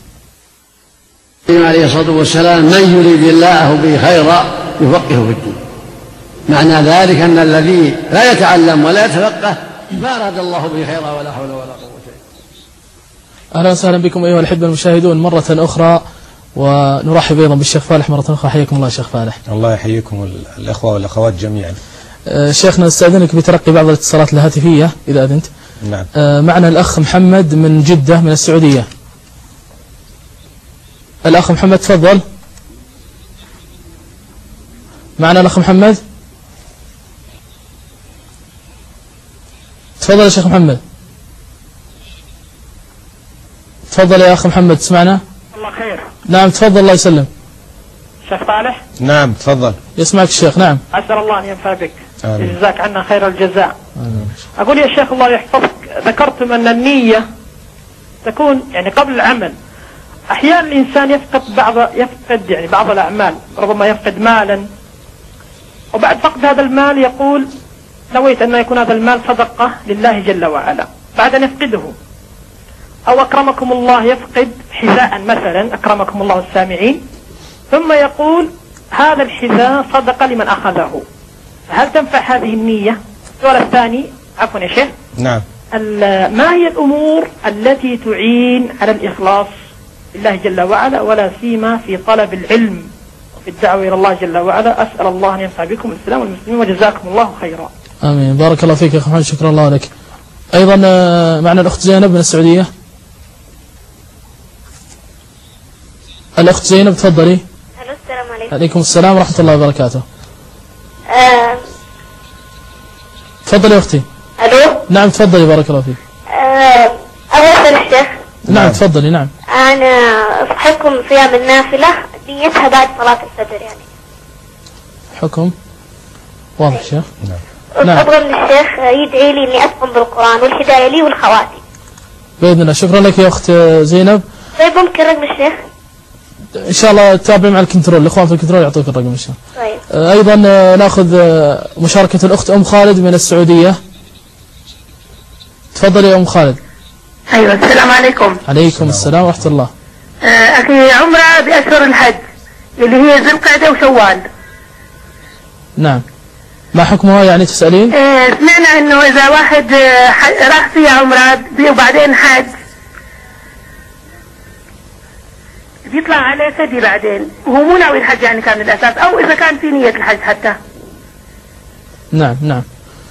[SPEAKER 1] عليه الصلاة والسلام: من يريد الله به خيرا يفقهه في الدين. معنى ذلك أن الذي لا يتعلم ولا يتفقه ما أراد الله به خيرا ولا حول ولا قوة إلا بالله.
[SPEAKER 2] أهلا وسهلا بكم أيها الأحبة المشاهدون مرة أخرى، ونرحب أيضا بالشيخ فالح مرة أخرى. حياكم الله شيخ فالح.
[SPEAKER 3] الله يحييكم الأخوة والأخوات جميعا.
[SPEAKER 2] شيخنا نستأذنك بتلقي بعض الاتصالات الهاتفية إذا أذنت.
[SPEAKER 3] نعم.
[SPEAKER 2] معنا الأخ محمد من جدة من السعودية. الأخ محمد تفضل. معنا الأخ محمد، تفضل يا شيخ محمد. تفضل يا أخ محمد، تسمعنا؟
[SPEAKER 6] الله خير.
[SPEAKER 2] نعم تفضل، الله يسلم.
[SPEAKER 6] شيخ صالح.
[SPEAKER 3] نعم تفضل.
[SPEAKER 2] يسمعك الشيخ. نعم.
[SPEAKER 6] أسأل الله أن ينفع بك، يجزاك عنا خير الجزاء. أقول يا شيخ الله يحفظك، ذكرتم أن النية تكون يعني قبل العمل. أحيانا الإنسان يفقد يعني بعض الأعمال، ربما يفقد مالا، وبعد فقد هذا المال يقول نويت أن يكون هذا المال صدقة لله جل وعلا، بعد أن يفقده. أو أكرمكم الله يفقد حذاء مثلا، أكرمكم الله السامعين، ثم يقول هذا الحذاء صدقة لمن أخذه. هل تنفع هذه النية؟ السؤال الثاني، عفوا يا شيخ.
[SPEAKER 3] نعم.
[SPEAKER 6] ما هي الأمور التي تعين على الإخلاص لله جل وعلا، ولا سيما في طلب العلم وفي الدعوة إلى الله جل وعلا؟ أسأل الله أن ينفع بكم الإسلام والمسلمين، وجزاكم الله خيرا.
[SPEAKER 2] آمين. بارك الله فيك يا أخي محمد، شكرا الله لك. أيضا معنا الأخت زينب من السعودية. الأخت زينب تفضلي.
[SPEAKER 7] السلام عليكم.
[SPEAKER 2] عليكم السلام ورحمة الله وبركاته. تفضلي يا أختي.
[SPEAKER 7] ألو.
[SPEAKER 2] نعم تفضلي، بارك الله فيك.
[SPEAKER 7] أول أسأل الشيخ.
[SPEAKER 2] نعم تفضلي. نعم.
[SPEAKER 7] أنا حكم صيام النافلة نيتها بعد صلاة الفجر يعني.
[SPEAKER 2] حكم واضح شيخ.
[SPEAKER 7] نعم. أبغى من الشيخ يدعي لي إني أتقن بالقرآن والهداية لي والخواتم.
[SPEAKER 2] بإذن الله. شكرا لك يا أخت زينب.
[SPEAKER 7] طيب ممكن رقم الشيخ؟
[SPEAKER 2] إن شاء الله تتابعي مع الكنترول، الإخوان في الكنترول يعطوك الرقم إن شاء الله.
[SPEAKER 7] طيب.
[SPEAKER 2] أيضا نأخذ مشاركة الأخت أم خالد من السعودية. تفضلي يا أم خالد.
[SPEAKER 8] أيوة. السلام عليكم.
[SPEAKER 2] عليكم السلام ورحمة الله.
[SPEAKER 8] أخي عمرة بأشهر الحج اللي هي ذي القعدة وشوال.
[SPEAKER 2] نعم. ما حكمها يعني تسألين؟
[SPEAKER 8] سمعنا إنه إذا واحد راح فيها عمرة وبعدين حج بيطلع عليه ثدي بعدين، وهو مو ناوي الحج يعني كان الأساس، أو إذا كان في نية الحج حتى.
[SPEAKER 2] نعم. نعم.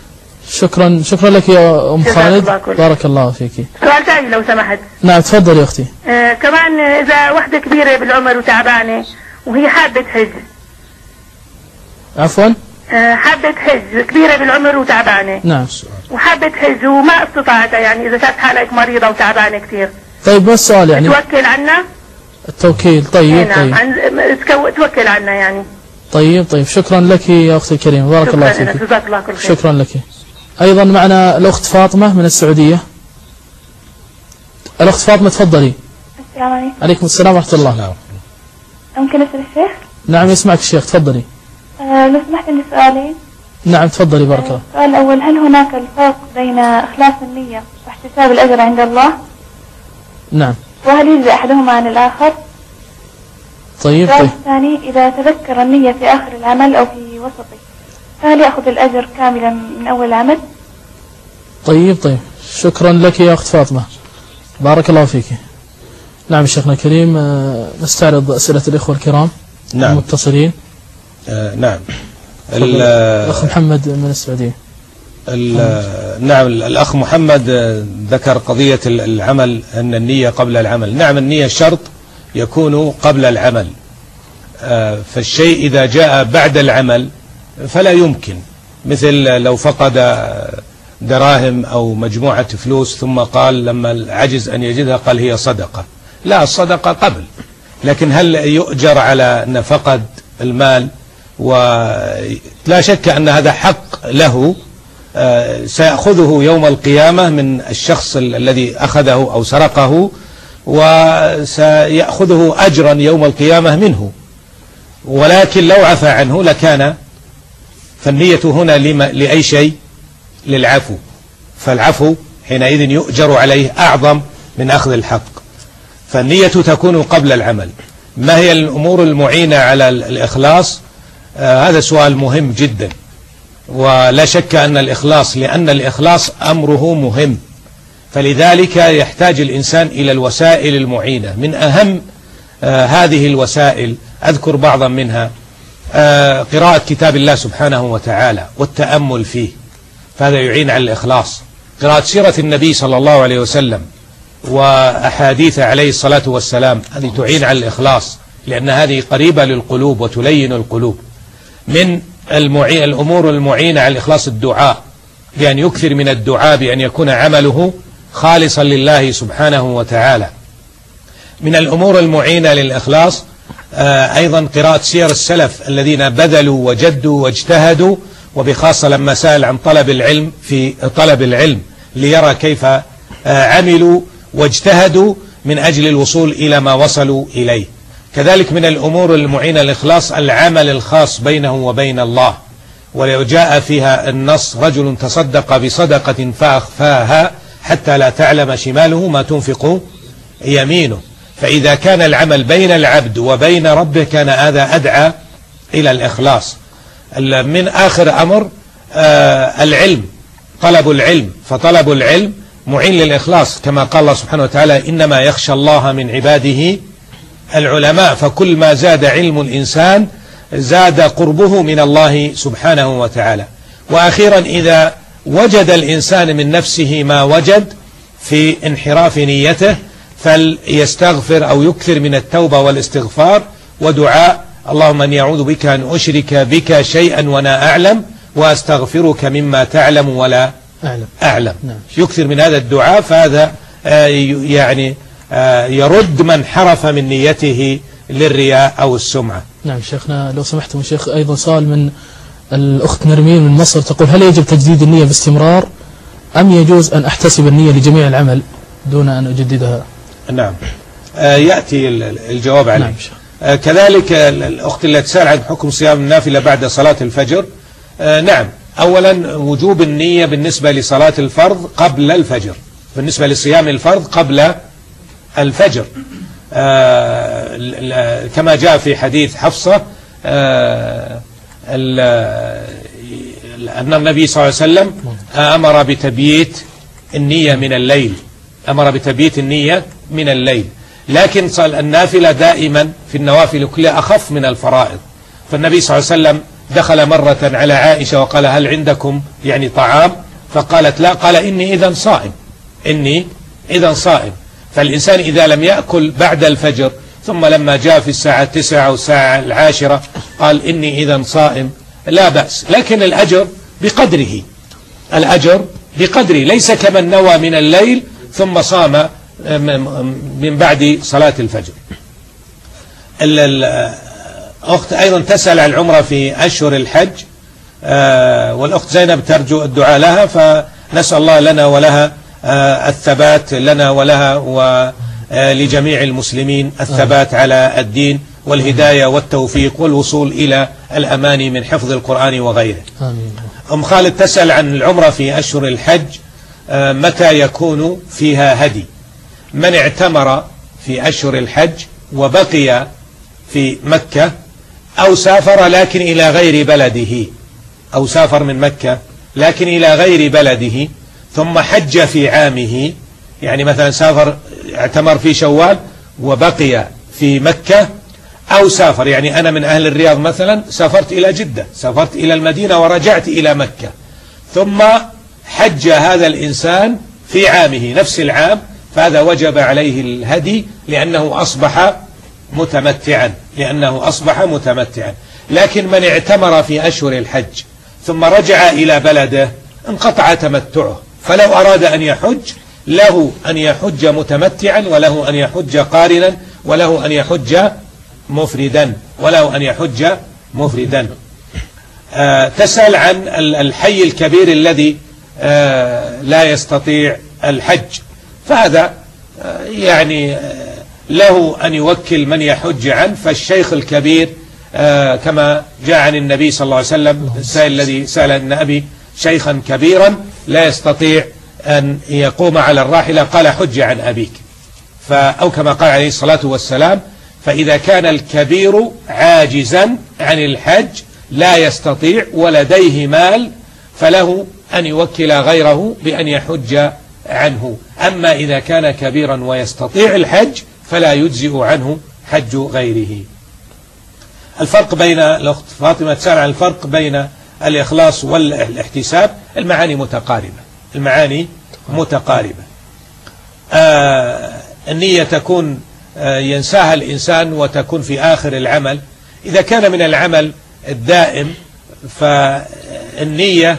[SPEAKER 2] شكرا لك يا أم خالد، بارك الله فيك.
[SPEAKER 8] سؤال ثاني لو سمحت.
[SPEAKER 2] نعم تفضل يا أختي.
[SPEAKER 8] كمان إذا وحدة كبيرة بالعمر وتعبانة وهي حابة تحج.
[SPEAKER 2] عفوا؟
[SPEAKER 8] حابة تحج، كبيرة بالعمر وتعبانة.
[SPEAKER 2] نعم.
[SPEAKER 8] وحابة تحج وما استطاعتها، يعني إذا شافت حالك مريضة وتعبانة كثير.
[SPEAKER 2] طيب ما السؤال يعني؟
[SPEAKER 8] توكل عنا؟
[SPEAKER 2] التوكيل. طيب
[SPEAKER 8] نعم. توكل عنا يعني.
[SPEAKER 2] طيب شكرا لك يا أختي الكريمة، بارك الله فيك.
[SPEAKER 8] جزاك الله كل خير.
[SPEAKER 2] شكرا لك. أيضا معنا الأخت فاطمة من السعودية. الأخت فاطمة تفضلي.
[SPEAKER 7] السلام عليكم.
[SPEAKER 2] عليكم السلام ورحمة الله.
[SPEAKER 7] ممكن أسأل الشيخ؟
[SPEAKER 2] نعم يسمعك الشيخ، تفضلي.
[SPEAKER 7] لو سمحت لي سؤالين.
[SPEAKER 2] نعم تفضلي بارك الله.
[SPEAKER 7] السؤال الأول، هل هناك الفرق بين إخلاص النية واحتساب الأجر عند الله؟
[SPEAKER 2] نعم.
[SPEAKER 7] وهل يجزي أحدهما عن الآخر؟
[SPEAKER 2] طيب.
[SPEAKER 7] السؤال الثاني، إذا تذكر النية في آخر العمل أو في وسطه فهل يأخذ الأجر كاملا من أول العمل؟
[SPEAKER 2] طيب شكرا لك يا أخت فاطمة، بارك الله فيك. نعم شيخنا الكريم، نستعرض أسئلة الإخوة الكرام.
[SPEAKER 3] نعم.
[SPEAKER 2] المتصلين.
[SPEAKER 3] نعم.
[SPEAKER 2] الأخ محمد من السعودية.
[SPEAKER 3] نعم الأخ محمد ذكر قضية العمل، أن النية قبل العمل. نعم النية شرط يكون قبل العمل، فالشيء إذا جاء بعد العمل فلا يمكن، مثل لو فقد دراهم أو مجموعة فلوس ثم قال لما عجز أن يجدها قال هي صدقة. لا، الصدقة قبل، لكن هل يؤجر على أن فقد المال؟ ولا شك أن هذا حق له، سيأخذه يوم القيامة من الشخص الذي أخذه أو سرقه، وسيأخذه أجرا يوم القيامة منه، ولكن لو عفى عنه لكان. فالنية هنا لأي شيء؟ للعفو، فالعفو حينئذ يؤجر عليه أعظم من أخذ الحق. فالنية تكون قبل العمل. ما هي الأمور المعينة على الإخلاص؟ هذا سؤال مهم جدا، ولا شك أن الإخلاص، لأن الإخلاص أمره مهم، فلذلك يحتاج الإنسان إلى الوسائل المعينة. من أهم هذه الوسائل أذكر بعضا منها: قراءة كتاب الله سبحانه وتعالى والتأمل فيه، فهذا يعين على الإخلاص. قراءة سيرة النبي صلى الله عليه وسلم وأحاديث عليه الصلاة والسلام، هذه تعين على الإخلاص، لأن هذه قريبة للقلوب وتلين القلوب. من الأمور المعينة على الإخلاص الدعاء، بأن يكثر من الدعاء بأن يكون عمله خالصا لله سبحانه وتعالى. من الأمور المعينة للإخلاص أيضا قراءة سير السلف الذين بذلوا وجدوا واجتهدوا، وبخاصة لما سأل عن طلب العلم في طلب العلم ليرى كيف عملوا واجتهدوا من أجل الوصول إلى ما وصلوا إليه. كذلك من الأمور المعينة للإخلاص العمل الخاص بينه وبين الله، ولو جاء فيها النص: رجل تصدق بصدقة فأخفاها حتى لا تعلم شماله ما تنفق يمينه. فإذا كان العمل بين العبد وبين ربه كان هذا أدعى إلى الإخلاص. من آخر أمر العلم، طلب العلم، فطلب العلم معين للإخلاص، كما قال الله سبحانه وتعالى: إنما يخشى الله من عباده العلماء. فكل ما زاد علم الإنسان زاد قربه من الله سبحانه وتعالى. وأخيرا إذا وجد الإنسان من نفسه ما وجد في انحراف نيته فليستغفر أو يكثر من التوبة والاستغفار ودعاء: اللهم أني أعوذ بك أن أشرك بك شيئا وأنا أعلم وأستغفرك مما تعلم ولا أعلم.
[SPEAKER 2] نعم.
[SPEAKER 3] يكثر من هذا الدعاء، فهذا يعني يرد من حرف من نيته للرياء أو السمعة.
[SPEAKER 2] نعم شيخنا، لو سمحتم شيخ، أيضا سؤال من الأخت نرمين من مصر تقول: هل يجب تجديد النية باستمرار أم يجوز أن أحتسب النية لجميع العمل دون أن أجددها؟
[SPEAKER 3] نعم، يأتي الجواب عليه.
[SPEAKER 2] نعم.
[SPEAKER 3] كذلك الأخت التي تسأل عن حكم صيام النافلة بعد صلاة الفجر. نعم، أولا وجوب النية بالنسبة لصلاة الفرض قبل الفجر، بالنسبة لصيام الفرض قبل الفجر، كما جاء في حديث حفصة أن النبي صلى الله عليه وسلم أمر بتبييت النية من الليل، أمر بتبييت النية من الليل. لكن النافلة دائما في النوافل كلها أخف من الفرائض. فالنبي صلى الله عليه وسلم دخل مرة على عائشة وقال: هل عندكم يعني طعام؟ فقالت لا، قال إني إذا صائم، إني إذا صائم. فالإنسان إذا لم يأكل بعد الفجر ثم لما جاء في الساعة 9 أو الساعة 10 قال إني إذا صائم لا بأس، لكن الأجر بقدره، الأجر بقدره، ليس كمن نوى من الليل ثم صام من بعد صلاة الفجر. الأخت أيضا تسأل عن العمرة في أشهر الحج، والأخت زينب ترجو الدعاء لها، فنسأل الله لنا ولها الثبات، لنا ولها ولجميع المسلمين الثبات على الدين والهداية والتوفيق والوصول إلى الأمان من حفظ القرآن وغيره. أم خالد تسأل عن العمرة في أشهر الحج، متى يكون فيها هدي؟ من اعتمر في أشهر الحج وبقي في مكة أو سافر لكن إلى غير بلده، أو سافر من مكة لكن إلى غير بلده ثم حج في عامه، يعني مثلا سافر اعتمر في شوال وبقي في مكة، أو سافر، يعني أنا من أهل الرياض مثلا سافرت إلى جدة، سافرت إلى المدينة ورجعت إلى مكة، ثم حج هذا الإنسان في عامه نفس العام، فهذا وجب عليه الهدي لأنه أصبح متمتعا، لأنه أصبح متمتعا. لكن من اعتمر في أشهر الحج ثم رجع إلى بلده انقطع تمتعه، فلو أراد أن يحج له أن يحج متمتعا، وله أن يحج قارنا، وله أن يحج مفردا، وله أن يحج مفردا. تسأل عن الحي الكبير الذي لا يستطيع الحج، فهذا يعني له أن يوكل من يحج عنه. فالشيخ الكبير كما جاء عن النبي صلى الله عليه وسلم، السائل الذي سأل أن أبي شيخا كبيرا لا يستطيع أن يقوم على الراحلة، قال حج عن أبيك، أو كما قال عليه الصلاة والسلام، فإذا كان الكبير عاجزا عن الحج لا يستطيع ولديه مال فله أن يوكل غيره بأن يحج عنه. أما إذا كان كبيرا ويستطيع الحج فلا يجزئ عنه حج غيره. الفرق بين الأخت فاطمة تسأل عن الفرق بين الإخلاص والاحتساب. المعاني متقاربة، المعاني متقاربة. النية تكون ينساها الإنسان وتكون في آخر العمل. إذا كان من العمل الدائم فالنية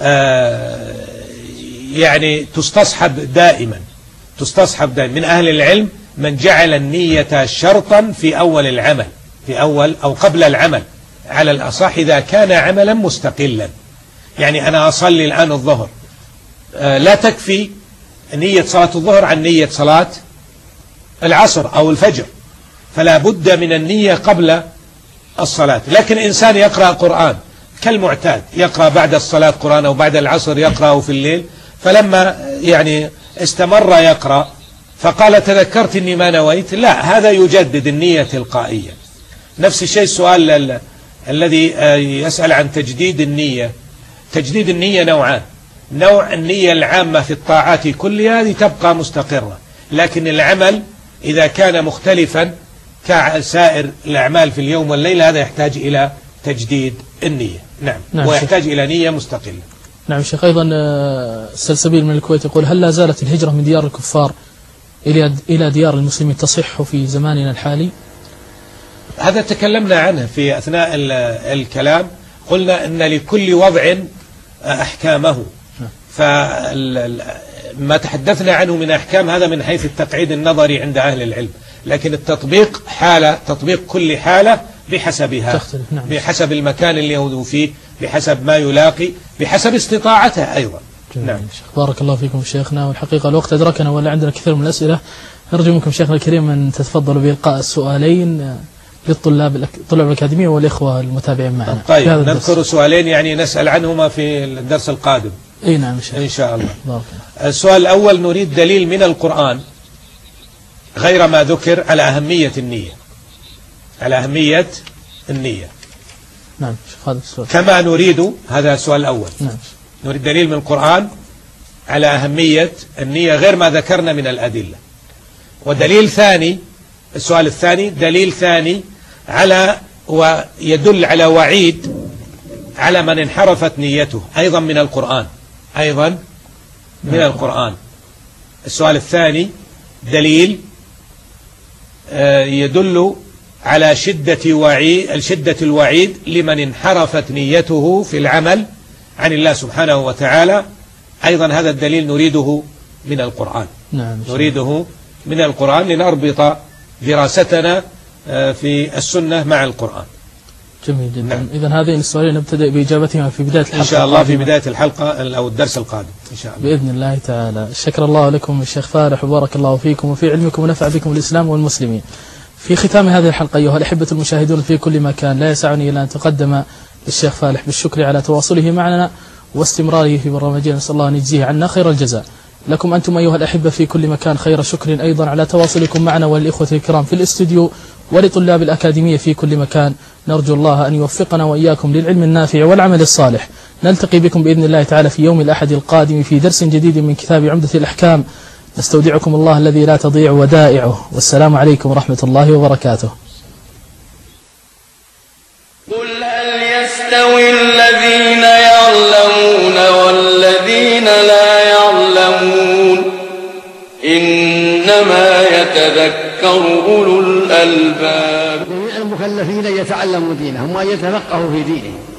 [SPEAKER 3] يعني تستصحب دائما، تستصحب دائما. من أهل العلم من جعل النية شرطا في أول العمل، في أول أو قبل العمل على الأصح، إذا كان عملا مستقلا. يعني أنا أصلي الآن الظهر، لا تكفي نية صلاة الظهر عن نية صلاة العصر أو الفجر، فلا بد من النية قبل الصلاة. لكن إنسان يقرأ قرآن كالمعتاد، يقرأ بعد الصلاة قرآن أو بعد العصر يقرأ في الليل، فلما يعني استمر يقرأ فقال تذكرت أني ما نويت، لا، هذا يجدد النية تلقائيا. نفس الشيء السؤال الذي يسأل عن تجديد النية. تجديد النية نوعان: نوع النية العامة في الطاعات كلها هذه تبقى مستقرة، لكن العمل إذا كان مختلفا كسائر الأعمال في اليوم والليلة هذا يحتاج إلى تجديد النية. نعم ويحتاج إلى نية مستقلة.
[SPEAKER 2] نعم شيخ. أيضا السلسبيل من الكويت يقول: هل لا زالت الهجرة من ديار الكفار إلى ديار المسلمين تصح في زماننا الحالي؟
[SPEAKER 3] هذا تكلمنا عنه في أثناء الكلام، قلنا أن لكل وضع أحكامه، فما تحدثنا عنه من أحكام هذا من حيث التقعيد النظري عند أهل العلم، لكن التطبيق حالة، تطبيق كل حالة بحسبها، بحسب المكان اللي هو فيه، بحسب ما يلاقي، بحسب استطاعته أيضا.
[SPEAKER 2] نعم. بارك الله فيكم شيخنا. والحقيقة الوقت أدركنا ولا عندنا كثير من الأسئلة. نرجو منكم شيخنا الكريم أن تتفضلوا بإلقاء السؤالين للطلاب الأكاديمية والإخوة المتابعين معنا.
[SPEAKER 3] طيب نذكر سؤالين يعني نسأل عنهما في الدرس القادم.
[SPEAKER 2] أي نعم
[SPEAKER 3] إن شاء الله. السؤال الأول: نريد دليل من القرآن غير ما ذكر على أهمية النية، على أهمية النية.
[SPEAKER 2] نعم هذا السؤال.
[SPEAKER 3] كما نريد، هذا السؤال الأول،
[SPEAKER 2] نعم،
[SPEAKER 3] نريد دليل من القرآن على أهمية النية غير ما ذكرنا من الأدلة. ودليل ثاني، السؤال الثاني دليل ثاني على ويدل على وعيد على من انحرفت نيته أيضا من القرآن، أيضا من القرآن. السؤال الثاني: دليل يدل على شدة الوعيد لمن انحرفت نيته في العمل عن الله سبحانه وتعالى. أيضا هذا الدليل نريده من القرآن. نريده من القرآن لنربط دراستنا في السنة مع القرآن.
[SPEAKER 2] جميل جدا. إذا هذين السؤالين نبتدئ بإجابتهما في بداية الحلقة
[SPEAKER 3] إن شاء الله، في بداية الحلقة أو الدرس القادم إن شاء الله
[SPEAKER 2] بإذن الله تعالى. شكر الله لكم الشيخ فالح وبارك الله فيكم وفي علمكم ونفع بكم الإسلام والمسلمين. في ختام هذه الحلقة أيها الأحبة المشاهدون في كل مكان، لا يسعني إلا أن تقدم للشيخ فالح بالشكر على تواصله معنا واستمراره في برنامجنا، نسأل الله أن يجزيه عنا خير الجزاء. لكم أنتم أيها الأحبة في كل مكان خير شكر أيضا على تواصلكم معنا والإخوة الكرام في الاستوديو ولطلاب الأكاديمية في كل مكان. نرجو الله أن يوفقنا وإياكم للعلم النافع والعمل الصالح. نلتقي بكم بإذن الله تعالى في يوم الأحد القادم في درس جديد من كتاب عمدة الأحكام. نستودعكم الله الذي لا تضيع ودائعه، والسلام عليكم ورحمة الله وبركاته.
[SPEAKER 9] قل هل يستوي الذين يعلمون والذين لا يعلمون؟ إنما يتذكر أولو الألباب.
[SPEAKER 1] جميع المكلفين يتعلموا دينهم وأن يتفقهوا في دينهم،